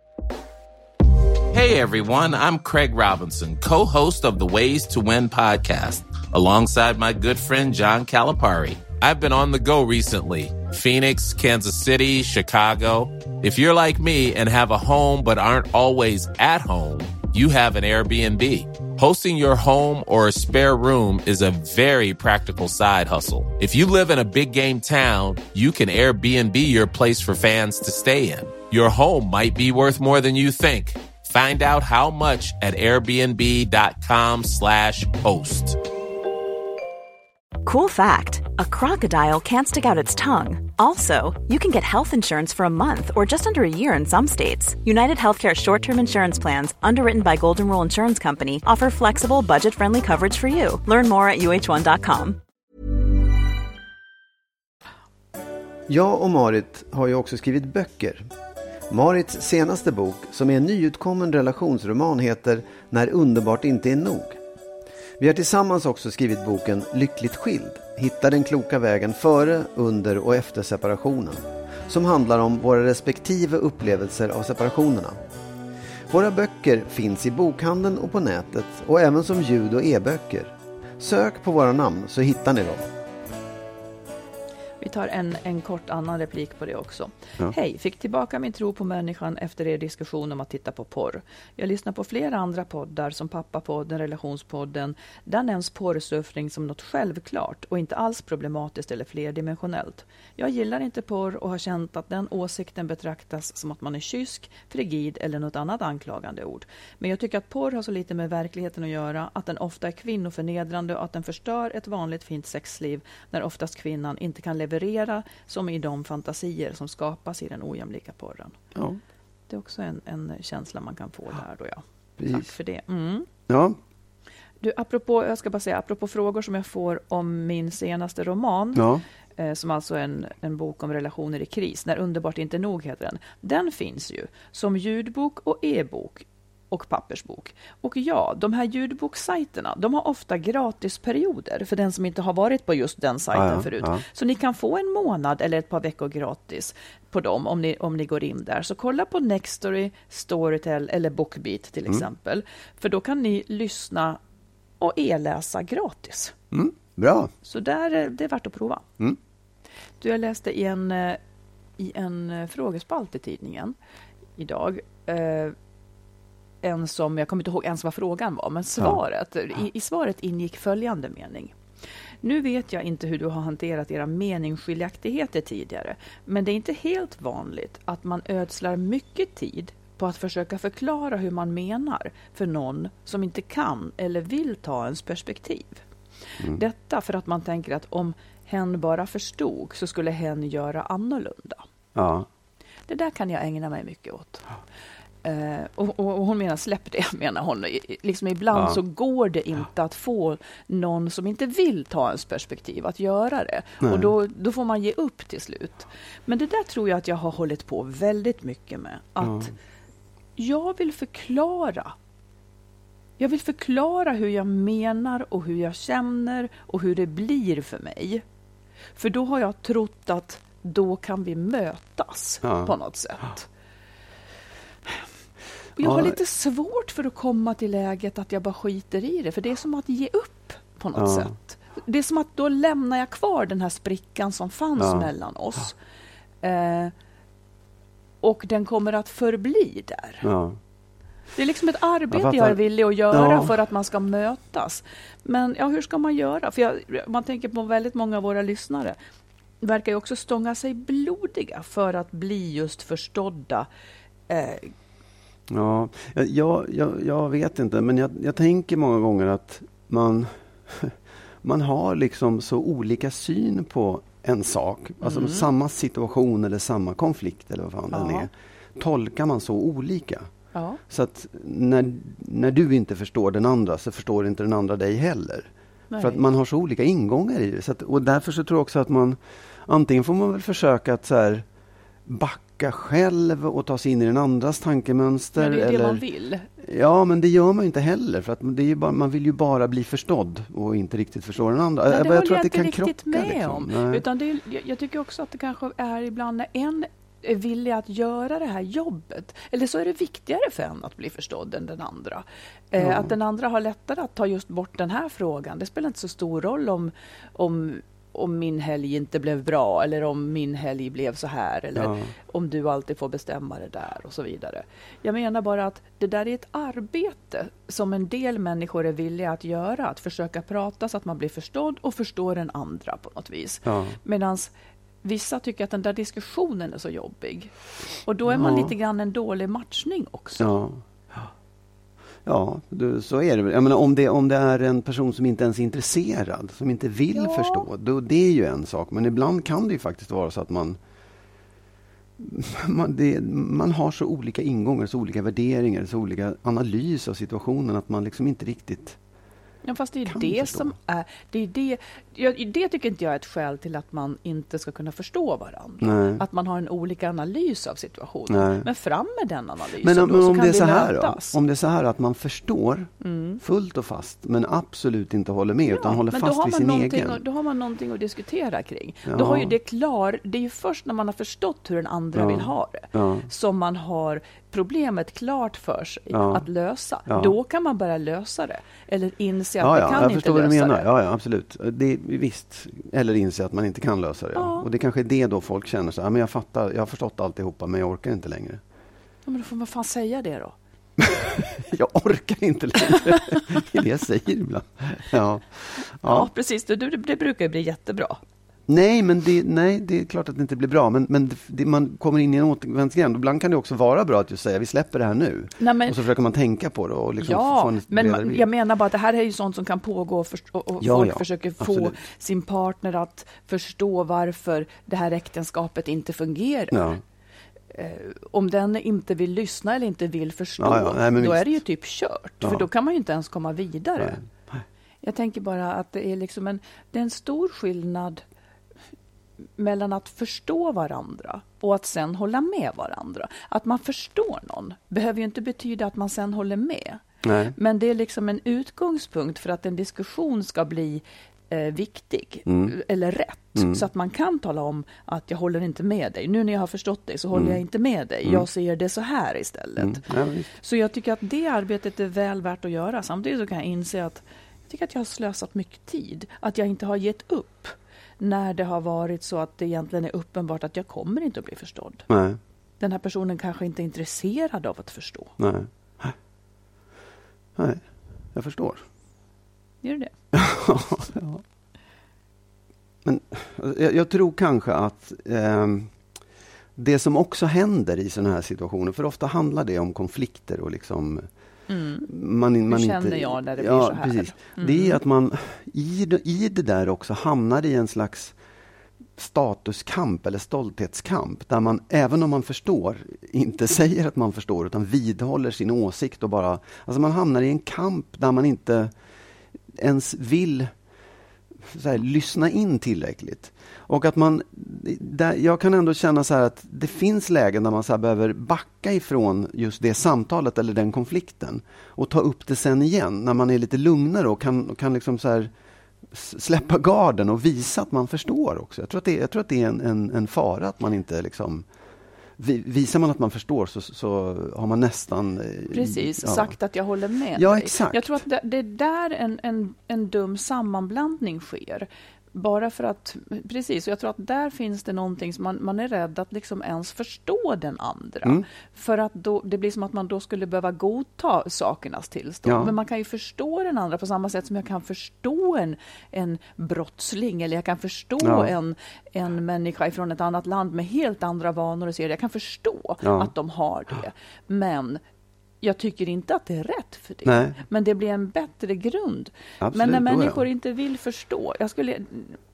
Hey everyone, I'm Craig Robinson, co-host of the Ways to Win podcast, alongside my good friend John Calipari. I've been on the go recently. Phoenix, Kansas City, Chicago. If you're like me and have a home but aren't always at home, you have an Airbnb. Hosting your home or a spare room is a very practical side hustle. If you live in a big game town, you can Airbnb your place for fans to stay in. Your home might be worth more than you think. Find out how much at airbnb.com slash host. Cool fact, a crocodile can't stick out its tongue. Also, you can get health insurance for a month or just under a year in some states. United Healthcare short-term insurance plans, underwritten by Golden Rule Insurance Company, offer flexible, budget-friendly coverage for you. Learn more at U H one dot com. Jag och Marit har ju också skrivit böcker. Marits senaste bok, som är en nyutkommen relationsroman, heter När underbart inte är nog. Vi har tillsammans också skrivit boken Lyckligt skild. Hitta den kloka vägen före, under och efter separationen. Som handlar om våra respektive upplevelser av separationerna. Våra böcker finns i bokhandeln och på nätet och även som ljud- och e-böcker. Sök på våra namn så hittar ni dem. Vi tar en, en kort annan replik på det också. Ja. Hej, fick tillbaka min tro på människan efter er diskussion om att titta på porr. Jag lyssnar på flera andra poddar som Pappapodden, Relationspodden. Där nämns porrsurfning som något självklart och inte alls problematiskt eller flerdimensionellt. Jag gillar inte porr och har känt att den åsikten betraktas som att man är kysk, frigid eller något annat anklagande ord. Men jag tycker att porr har så lite med verkligheten att göra, att den ofta är kvinnoförnedrande och att den förstör ett vanligt fint sexliv när oftast kvinnan inte kan leverera som i de fantasier som skapas i den ojämlika porren. Ja. Det är också en, en känsla man kan få där då, ja. Precis. Tack för det. Mm. Ja. Du, apropå, jag ska bara säga, apropå frågor som jag får om min senaste roman, Ja. eh, som alltså är en, en bok om relationer i kris, När underbart inte nog heter den. Den finns ju som ljudbok och e-bok och pappersbok. Och ja, de här ljudboksajterna, de har ofta gratisperioder för den som inte har varit på just den sajten ja, förut. Ja. Så ni kan få en månad eller ett par veckor gratis på dem om ni, om ni går in där. Så kolla på Nextory, Storytel eller Bookbeat till Mm. exempel. För då kan ni lyssna och e-läsa gratis. Mm. Bra. Så där, det är värt att prova. Mm. Du, jag läste i en, i en frågespalt i tidningen idag. Eh, en som, jag kommer inte ihåg ens vad frågan var, men svaret, ja. i, i svaret ingick följande mening. Nu vet jag inte hur du har hanterat era meningsskiljaktigheter tidigare, men det är inte helt vanligt att man ödslar mycket tid på att försöka förklara hur man menar för någon som inte kan eller vill ta ens perspektiv. Mm. Detta för att man tänker att om hen bara förstod så skulle hen göra annorlunda. Ja. Det där kan jag ägna mig mycket åt. Eh, och, och, och hon menar, släpp det, menar hon. Liksom ibland Ja. så går det inte att få någon som inte vill ta ens perspektiv att göra det. Nej. Och då, då får man ge upp till slut. Men det där tror jag att jag har hållit på väldigt mycket med. Att Ja. jag vill förklara. Jag vill förklara hur jag menar och hur jag känner och hur det blir för mig. För då har jag trott att då kan vi mötas Ja. på något sätt. Och jag Ja. har lite svårt för att komma till läget att jag bara skiter i det. För det är som att ge upp på något Ja. sätt. Det är som att då lämnar jag kvar den här sprickan som fanns Ja. mellan oss. Eh, och den kommer att förbli där. Ja. Det är liksom ett arbete Jag jag, fattar. är villig att göra Ja. för att man ska mötas. Men ja, hur ska man göra? För jag, man tänker på väldigt många av våra lyssnare verkar ju också stånga sig blodiga för att bli just förstådda. Eh, Ja, jag, jag, jag, jag vet inte, men jag, jag tänker många gånger att man, man har liksom så olika syn på en sak. Alltså Mm. samma situation eller samma konflikt eller vad fan den Ja. är. Tolkar man så olika. ja. Så att när, när du inte förstår den andra så förstår inte den andra dig heller. Nej. För att man har så olika ingångar i det. Så att, och därför så tror jag också att man antingen får man väl försöka att så här backa själv och ta sig in i den andras tankemönster. Men det är det eller, man vill. Ja, men det gör man ju inte heller. För att det är ju bara, man vill ju bara bli förstådd och inte riktigt förstå den andra. Nej, det jag, håller jag tror jag att det inte kan riktigt krocka. med Liksom. om. Nej. Utan det är, jag, jag tycker också att det kanske är ibland när en är villig att göra det här jobbet. Eller så är det viktigare för en att bli förstådd än den andra. Eh, Ja. Att den andra har lättare att ta just bort den här frågan. Det spelar inte så stor roll om, om, om min helg inte blev bra eller om min helg blev så här eller Ja. om du alltid får bestämma det där och så vidare. Jag menar bara att det där är ett arbete som en del människor är villiga att göra. Att försöka prata så att man blir förstådd och förstår den andra på något vis. Ja. Medan vissa tycker att den där diskussionen är så jobbig. Och då är man Ja. lite grann en dålig matchning också. Ja, ja du, så är det väl. Jag menar, om, det, om det är en person som inte ens är intresserad, som inte vill Ja. förstå, då, det är ju en sak. Men ibland kan det ju faktiskt vara så att man man, det, man har så olika ingångar, så olika värderingar, så olika analys av situationen att man liksom inte riktigt... Ja, fast det är Kan det förstå. som är... Det, är det, jag, det tycker inte jag är ett skäl till att man inte ska kunna förstå varandra. Nej. Att man har en olika analys av situationen. Nej. Men fram med den analysen Men, då, men så om kan det är vi så här då, mötas. om det är så här att man förstår Mm. fullt och fast, men absolut inte håller med, utan håller men då fast har vid man sin någonting egen. att- Då har man någonting att diskutera kring. Ja. Då har ju det klar, det är ju först när man har förstått hur den andra Ja. vill ha det Ja. som man har problemet klart för sig Ja. att lösa. Ja. Då kan man börja lösa det. Eller inse att Ja, vi ja, kan jag inte förstår vad du lösa menar. det. Ja, ja, absolut. Det är visst. Eller inse att man inte kan lösa det. Ja. Ja. Och det kanske är det då folk känner så här, men jag fattar, jag har förstått alltihopa, men jag orkar inte längre. Ja, men då får man fan säga det då. Jag orkar inte längre. Det är det jag säger ibland. Ja. Ja, Ja. precis. Det, det, det brukar ju bli jättebra. Nej, men det, nej, det är klart att det inte blir bra. Men, men det, det, man kommer in i en återvändsgränd. Ibland kan det också vara bra att just säga, vi släpper det här nu. Nej, men, Och så försöker man tänka på det och liksom få ja, en men bredare man, bild. jag menar bara att det här är ju sånt som kan pågå och, först- och, och Ja, folk ja, försöker få absolut. sin partner att förstå varför det här äktenskapet inte fungerar. Ja. Eh, om den inte vill lyssna eller inte vill förstå, Ja, ja, nej, men då visst. är det ju typ kört. Ja. För då kan man ju inte ens komma vidare. Nej. Nej. Jag tänker bara att det är liksom en, det är en stor skillnad mellan att förstå varandra och att sen hålla med varandra. Att man förstår någon behöver ju inte betyda att man sen håller med. Nej. Men det är liksom en utgångspunkt för att en diskussion ska bli eh, viktig Mm. eller rätt. Mm. Så att man kan tala om att jag håller inte med dig. Nu när jag har förstått dig så håller Mm. jag inte med dig. Mm. Jag ser det så här istället. Mm. Ja, visst. Så jag tycker att det arbetet är väl värt att göra. Samtidigt så kan jag inse att jag tycker att jag har slösat mycket tid. Att jag inte har gett upp när det har varit så att det egentligen är uppenbart att jag kommer inte att bli förstådd. Nej. Den här personen kanske inte är intresserad av att förstå. Nej. Nej, jag förstår. Gör du det? Ja. Men jag, jag tror kanske att eh, det som också händer i sådana här situationer, för ofta handlar det om konflikter och liksom Mm. man, man Hur inte, känner jag när det blir ja, så här? Precis. Mm. Det är att man i det, i det där också hamnar i en slags statuskamp eller stolthetskamp där man, även om man förstår, inte säger att man förstår utan vidhåller sin åsikt och bara, alltså man hamnar i en kamp där man inte ens vill så här, lyssna in tillräckligt. Och att man, där, jag kan ändå känna så här att det finns lägen där man så här behöver backa ifrån just det samtalet eller den konflikten och ta upp det sen igen när man är lite lugnare och kan, kan liksom så här släppa garden och visa att man förstår också. Jag tror att det, jag tror att det är en, en, en fara att man inte liksom... Visar man att man förstår så, så har man nästan... Precis, ja. sagt att jag håller med ja, dig. Exakt. Jag tror att det, det är där en, en, en dum sammanblandning sker. Bara för att, precis, och jag tror att där finns det någonting som man, man är rädd att liksom ens förstå den andra. Mm. För att då, det blir som att man då skulle behöva godta sakernas tillstånd. Ja. Men man kan ju förstå den andra på samma sätt som jag kan förstå en, en brottsling. Eller jag kan förstå ja. en, en människa från ett annat land med helt andra vanor och serier. Jag kan förstå ja. att de har det. Men... jag tycker inte att det är rätt för det. Nej. Men det blir en bättre grund. Absolut, men när människor inte vill förstå. Jag skulle,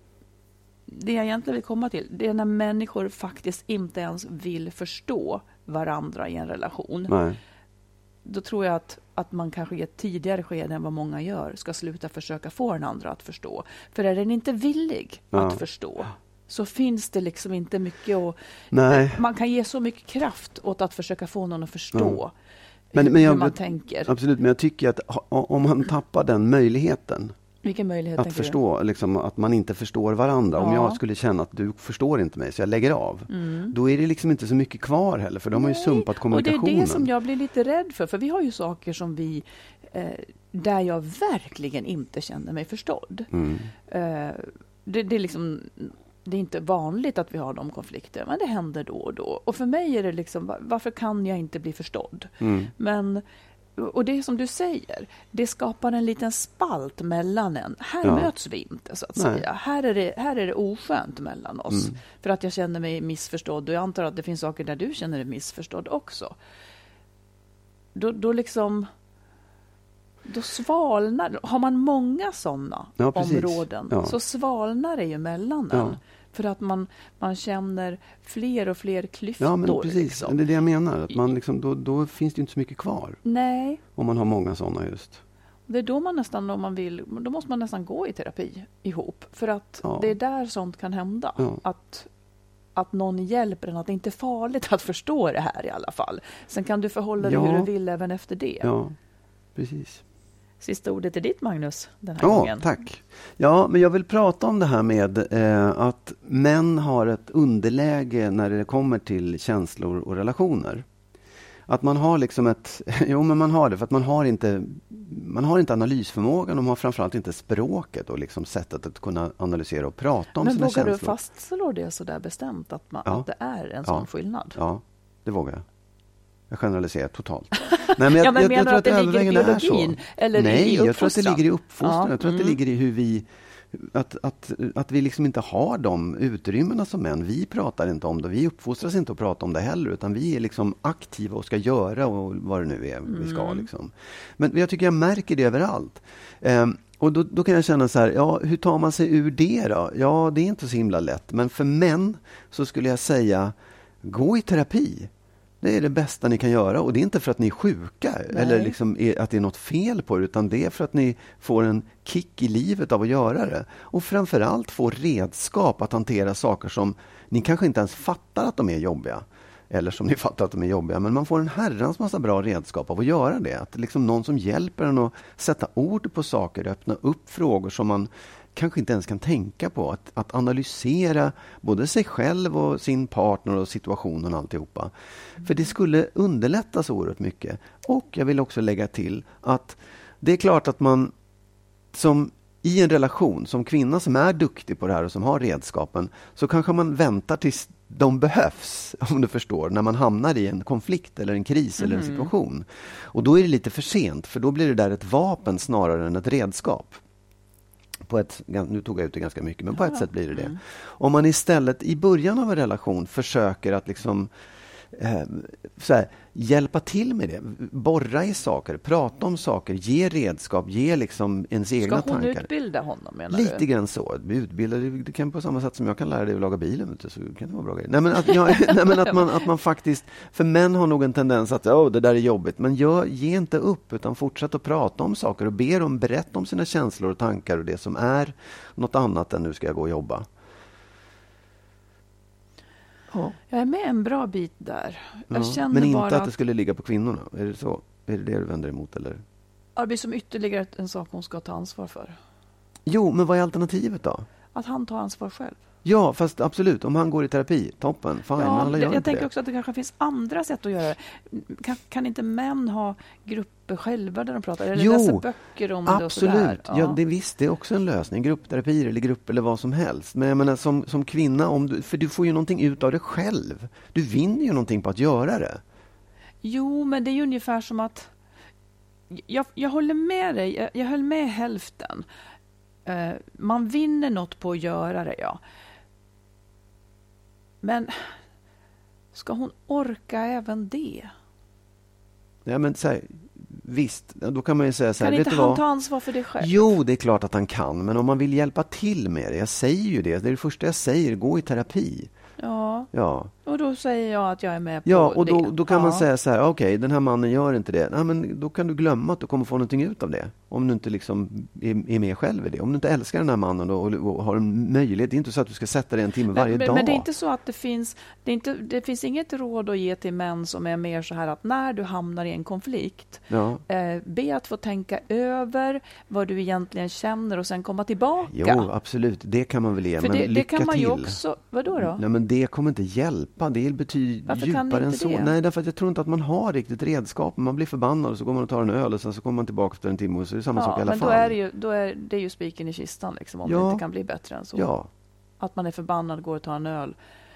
det jag egentligen vill komma till, det är när människor faktiskt inte ens vill förstå varandra i en relation. Nej. Då tror jag att, att man kanske i ett tidigare skede än vad många gör ska sluta försöka få den andra att förstå. För är den inte villig ja. att förstå, så finns det liksom inte mycket att... Nej. Man kan ge så mycket kraft åt att försöka få någon att förstå. Ja. Men, men jag, man tänker. Absolut, men jag tycker att om man tappar den möjligheten Vilken möjlighet att förstå, liksom, att man inte förstår varandra. Ja. Om jag skulle känna att du förstår inte mig så jag lägger av, mm. då är det liksom inte så mycket kvar heller, för de har ju sumpat kommunikationen. Och det är det som jag blir lite rädd för, för vi har ju saker som vi eh, där jag verkligen inte känner mig förstådd. Mm. Eh, det, det är liksom... Det är inte vanligt att vi har de konflikter, men det händer då och då. Och för mig är det liksom, varför kan jag inte bli förstådd? Mm. Men, och det är som du säger, det skapar en liten spalt mellan en. Här ja. möts vi inte, så att Nej. säga. Här är, det, här är det oskönt mellan oss. Mm. För att jag känner mig missförstådd. Och jag antar att det finns saker där du känner dig missförstådd också. Då, då liksom... Då svalnar, har man många sådana ja, områden ja. så svalnar det ju mellan ja. en. För att man, man känner fler och fler klyftor. Ja, men precis. Liksom. Det är det jag menar. Att man liksom, då, då finns det inte så mycket kvar. Nej. Om man har många sådana just. Det är då man nästan, om man vill, då måste man nästan gå i terapi ihop. För att ja. det är där sånt kan hända. Ja. Att, att någon hjälper en, att det inte är farligt att förstå det här i alla fall. Sen kan du förhålla dig ja. hur du vill även efter det. Ja, precis. Sista ordet är ditt, Magnus, den här ja, gången. Tack. Ja, men jag vill prata om det här med eh, att män har ett underläge när det kommer till känslor och relationer. Att man har liksom ett... Jo, men man har det för att man har inte, man har inte analysförmågan. De har framförallt inte språket och liksom sättet att kunna analysera och prata om men sina känslor. Men vågar du fastslå det så där bestämt att, man, ja. att det är en sån ja. skillnad? Ja, det vågar jag. Jag generaliserar totalt. Nej, men jag, ja, men jag, menar jag tror att det, att ligger i biologin? Eller Nej, i jag tror att det ligger i uppfostran. Ja. Jag tror att det mm. ligger i hur vi... Att, att, att vi liksom inte har de utrymmena som män. Vi pratar inte om det. Vi uppfostras inte att prata om det heller. Utan vi är liksom aktiva och ska göra och vad det nu är mm. vi ska. Liksom. Men jag tycker jag märker det överallt. Um, och då, då kan jag känna så här, ja, hur tar man sig ur det då? Ja, det är inte så himla lätt. Men för män så skulle jag säga, gå i terapi. Det är det bästa ni kan göra. Och det är inte för att ni är sjuka Nej. eller liksom är, att det är något fel på er, utan det är för att ni får en kick i livet av att göra det. Och framförallt få redskap att hantera saker som ni kanske inte ens fattar att de är jobbiga. Eller som ni fattar att de är jobbiga. Men man får en herrans massa bra redskap av att göra det. Att liksom någon som hjälper en att sätta ord på saker, öppna upp frågor som man kanske inte ens kan tänka på. Att, att analysera både sig själv och sin partner och situationen och alltihopa. Mm. För det skulle underlätta så oerhört mycket. Och jag vill också lägga till att det är klart att man som i en relation, som kvinna som är duktig på det här och som har redskapen, så kanske man väntar tills de behövs, om du förstår, när man hamnar i en konflikt eller en kris mm. eller en situation. Och då är det lite för sent, för då blir det där ett vapen snarare än ett redskap. På ett, nu tog jag ut det ganska mycket, men på ett ja. sätt blir det det. Mm. Om man istället i början av en relation försöker att liksom eh, så här, hjälpa till med det. Borra i saker, prata om saker, ge redskap, ge liksom ens egna tankar. Ska hon utbilda honom, menar Lite du? grann så. Utbilda, det kan på samma sätt som jag kan lära dig att laga bilen. Så kan det vara bra grejer. Nej, men, att, jag, nej, men att, man, att man faktiskt... För män har nog en tendens att oh, det där är jobbigt. Men gör, ge inte upp, utan fortsätt att prata om saker och be dem berätta om sina känslor och tankar och det som är något annat än nu ska jag gå och jobba. Ja. Jag är med en bra bit där. Jag Ja, känner men inte bara att det skulle ligga på kvinnorna. Är det så? Är det det du vänder emot? Eller? det blir som ytterligare en sak hon ska ta ansvar för. Jo, men vad är alternativet då? Att han tar ansvar själv. Ja, fast absolut. Om han går i terapi, toppen. Fine, men Ja, alla gör jag inte tänker det. också att det kanske finns andra sätt att göra det. Kan, kan inte män ha grupper själva där de pratar? Eller Jo, läsa böcker om det och absolut. sådär? Ja. Ja, det visst, det är också en lösning. Gruppterapier eller grupp eller vad som helst. Men jag menar, som, som kvinna, om du, för du får ju någonting ut av det själv. Du vinner ju någonting på att göra det. Jo, men det är ju ungefär som att... Jag, jag håller med dig. Jag, jag höll med hälften. Uh, man vinner något på att göra det, ja. Men ska hon orka även det? Ja, men så här, visst, då kan man ju säga så här, Kan vet inte du han vad? ta ansvar för det själv? Jo, det är klart att han kan. Men om man vill hjälpa till med det, jag säger ju det. Det är det första jag säger, gå i terapi. Ja, Ja. och då säger jag att jag är med på Ja, och då, det. då kan ja. man säga så här, okej, okay, den här mannen gör inte det. Nej, men då kan du glömma att du kommer få någonting ut av det. Om du inte liksom är, är med själv i det. Om du inte älskar den här mannen då, och, och har en möjlighet. Det är inte så att du ska sätta dig en timme varje men, dag. Men det är inte så att det finns, det, är inte, det finns inget råd att ge till män som är mer så här att när du hamnar i en konflikt, Ja. eh, be att få tänka över vad du egentligen känner och sen komma tillbaka. Jo, absolut. Det kan man väl ge, För men det, det lycka kan man till. ju också... Vadå då? Nej, men det kommer inte hjälpa. Det betyder Varför kan det djupare än inte så. det? Nej, därför att jag tror inte att man har riktigt redskap. Man blir förbannad och så går man och tar en öl och sen så kommer man tillbaka efter en timme och så är det samma sak i alla men fall. då är det ju, då är det är ju spiken i kistan liksom, om Ja. det inte kan bli bättre än så. Ja. Att man är förbannad, går och tar en öl.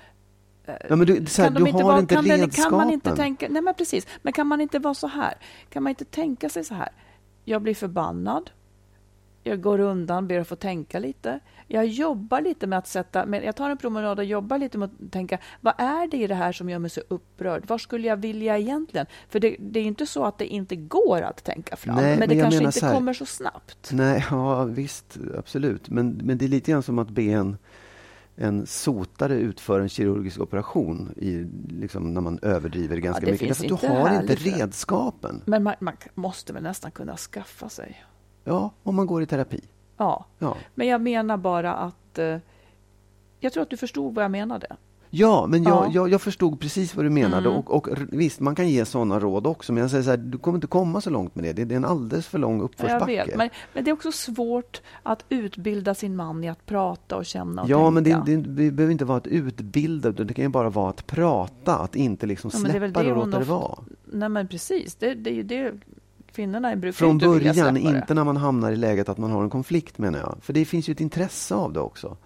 Ja, men du, så här, Kan de du inte har vara, inte kan, den, redskapen. kan man inte tänka... Nej, men precis. Men kan man inte vara så här? Kan man inte tänka sig så här? Jag blir förbannad. Jag går undan, ber att få tänka lite. Jag jobbar lite med att sätta... Men jag tar en promenad och jobbar lite med att tänka, vad är det i det här som gör mig så upprörd? Vad skulle jag vilja egentligen? För det, det är inte så att det inte går att tänka fram. Nej, men, men det jag kanske menar inte så här- kommer så snabbt. Nej, ja visst, absolut. Men, men det är lite grann som att be en, en sotare utföra en kirurgisk operation i, liksom, när man överdriver ganska Ja, det mycket. finns Därför att du inte har härligt inte för det. redskapen. Men man, man måste väl nästan kunna skaffa sig. Ja, om man går i terapi. Ja, Ja, men jag menar bara att... Eh, jag tror att du förstod vad jag menade. ja men jag, Ja. jag, jag förstod precis vad du menade. Mm. Och, och r- visst, man kan ge sådana råd också. Men jag säger så här, du kommer inte komma så långt med det. Det, det är en alldeles för lång Jag uppförsbacke. vet, men, men det är också svårt att utbilda sin man i att prata och känna och Ja, tänka. men det, det, det behöver inte vara att utbilda, utan det kan ju bara vara att prata, att inte liksom Ja, men det är släppa väl det och det hon låta det ofta- vara. Nej, men precis. Det, det är ju det kvinnorna brukar Från inte vilja början, släppa det. inte när man hamnar i läget att man har en konflikt, menar jag. För det finns ju ett intresse av det också.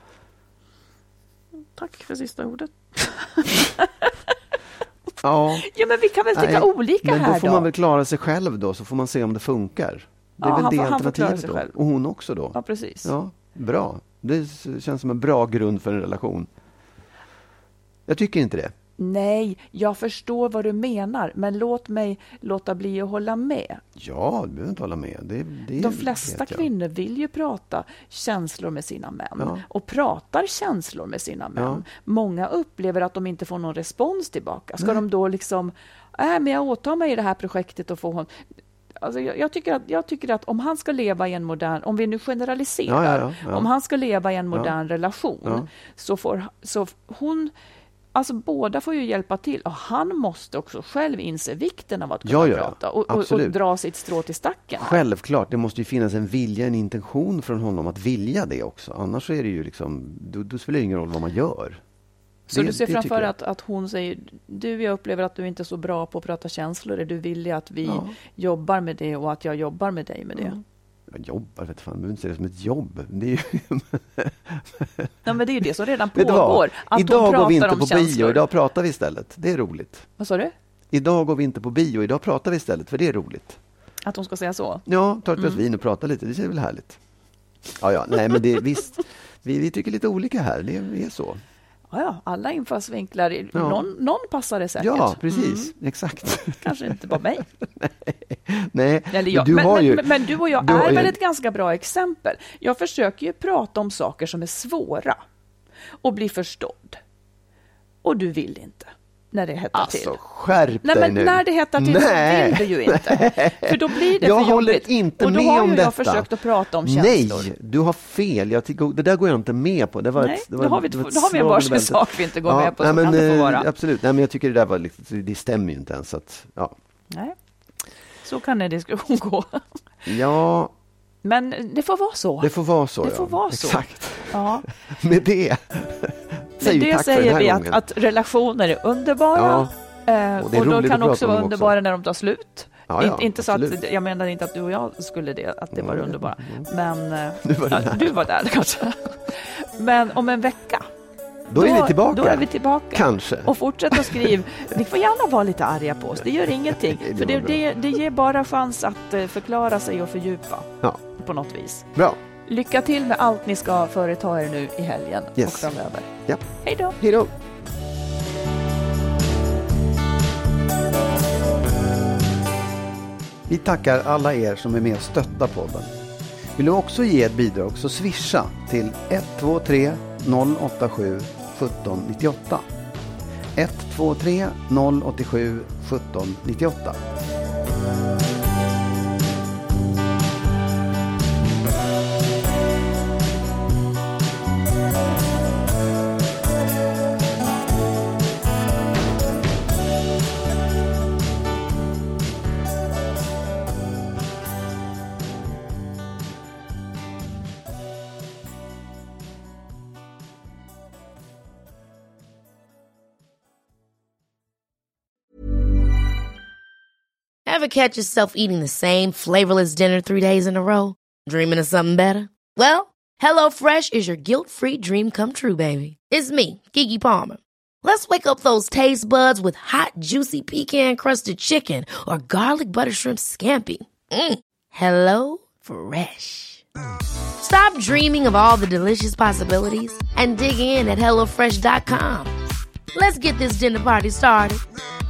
Tack för sista ordet. Ja, Ja, men vi kan väl tycka nej, olika men här då får då? man väl klara sig själv då, så får man se om det funkar. Det är Ja, väl han det får- han får klara alternativet sig då. själv. Och hon också då. Ja, precis. Ja, bra. Det s- känns som en bra grund för en relation. Jag tycker inte det. Nej, jag förstår vad du menar, men låt mig låta bli att hålla med. Ja, du behöver inte hålla med. Det, det De flesta vet jag. kvinnor vill ju prata känslor med sina män Ja. och pratar känslor med sina män. Ja. Många upplever att de inte får någon respons tillbaka. Ska Nej. de då liksom, äh, men jag åtar mig i det här projektet och få hon... Alltså jag, jag, tycker att, jag tycker att om han ska leva i en modern, om vi nu generaliserar, Ja, ja, ja, ja. om han ska leva i en modern relation, Ja. så får så hon... Alltså båda får ju hjälpa till och han måste också själv inse vikten av att kunna Ja, ja, ja. prata och, och, och Absolut. dra sitt strå till stacken. Självklart, det måste ju finnas en vilja, en intention från honom att vilja det också. Annars är det ju liksom, då, då spelar det ingen roll vad man gör. Så Det- du ser det framför tycker jag. att, att hon säger, du, jag upplever att du inte är så bra på att prata känslor. Är du villig att vi Ja. jobbar med det och att jag jobbar med dig med det? Jag jobbar, vet fan, man behöver inte se det som ett jobb. Det är ju... Ja, men det är ju det som redan Vet du vad? pågår. Att Idag hon pratar går vi inte om på känslor. bio, idag pratar vi istället. Det är roligt. Vad sa du? Idag går vi inte på bio, idag pratar vi istället, för det är roligt. Att hon ska säga så? Ja, ta ett Mm. glas vin och prata lite, det är väl härligt. Ja, ja, nej men det, visst, vi, vi tycker lite olika här, det är, det är så. Ja, alla infallsvinklar. Ja. Någon, någon passar det säkert. Ja, precis. Mm. Exakt. Kanske inte bara mig. Nej, Eller jag. du Men, har men, ju... men, men du och jag du är har väl ju... ett ganska bra exempel. Jag försöker ju prata om saker som är svåra och bli förstådd. Och du vill inte. När det hettar alltså, till. skärp Nej, dig men nu. när det hettar till Nej. så vill du ju inte. För då blir det jag för håller jobbigt. inte och då med har om ju detta. jag försökt att prata om känslor. Nej, du har fel. Jag tycker, det där går jag inte med på. Det var Nej, ett, det var, då har vi, det var ett då har vi en slag varsin under bältet. sak vi inte går ja, med på. Nej, Så men, kan det få eh, vara. Absolut. Nej, men jag tycker det där var lite, det stämmer ju inte ens. Att, ja. Nej, så kan en diskussion gå. Ja, Men det får vara så. det får vara så. Det ja. får vara så. Exakt. Ja. Med det säger Med vi det tack för den säger här vi gången. att, att relationer är underbara. Ja. Eh, Och och, det är då roligt kan att också prata om vara dem underbara också. när de tar slut. Ja, ja, In, inte så absolut. att, jag menar inte att du och jag skulle det, att det var Mm, underbara. mm. Men eh, Du var ja, där. du var där kanske. Men om en vecka. Då är vi tillbaka. Då är vi tillbaka. Kanske. Och fortsätt att skriva. Ni får gärna vara lite arga på oss. Det gör ingenting. Det För det, var bra. det, det ger bara chans att eh, förklara sig och fördjupa. Ja. På något vis. Bra. Lycka till med allt ni ska företa er nu i helgen Yes. och framöver. Ja. Hej då! Hej då. Vi tackar alla er som är med och stöttar podden. Vill du också ge ett bidrag så swisha till ett två tre noll åtta sju sjutton nittioåtta. ett två tre noll åtta sju sjutton nittioåtta. Ever catch yourself eating the same flavorless dinner three days in a row? Dreaming of something better? Well, HelloFresh is your guilt-free dream come true, baby. It's me, Keke Palmer. Let's wake up those taste buds with hot, juicy pecan-crusted chicken or garlic butter shrimp scampi. Mm. Hello Fresh. Stop dreaming of all the delicious possibilities and dig in at hello fresh dot com. Let's get this dinner party started.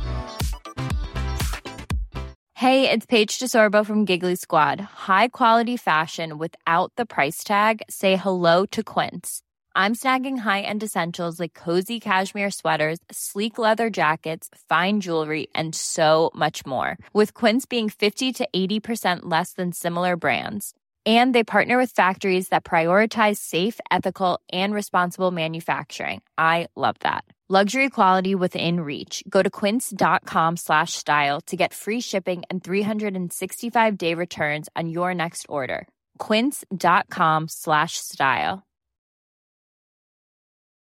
Hey, it's Paige DeSorbo from Giggly Squad. High quality fashion without the price tag. Say hello to Quince. I'm snagging high-end essentials like cozy cashmere sweaters, sleek leather jackets, fine jewelry, and so much more. With Quince being fifty to eighty percent less than similar brands. And they partner with factories that prioritize safe, ethical, and responsible manufacturing. I love that. Luxury quality within reach. Go to quince.com slash style to get free shipping and three sixty-five day returns on your next order. Quince.com slash style.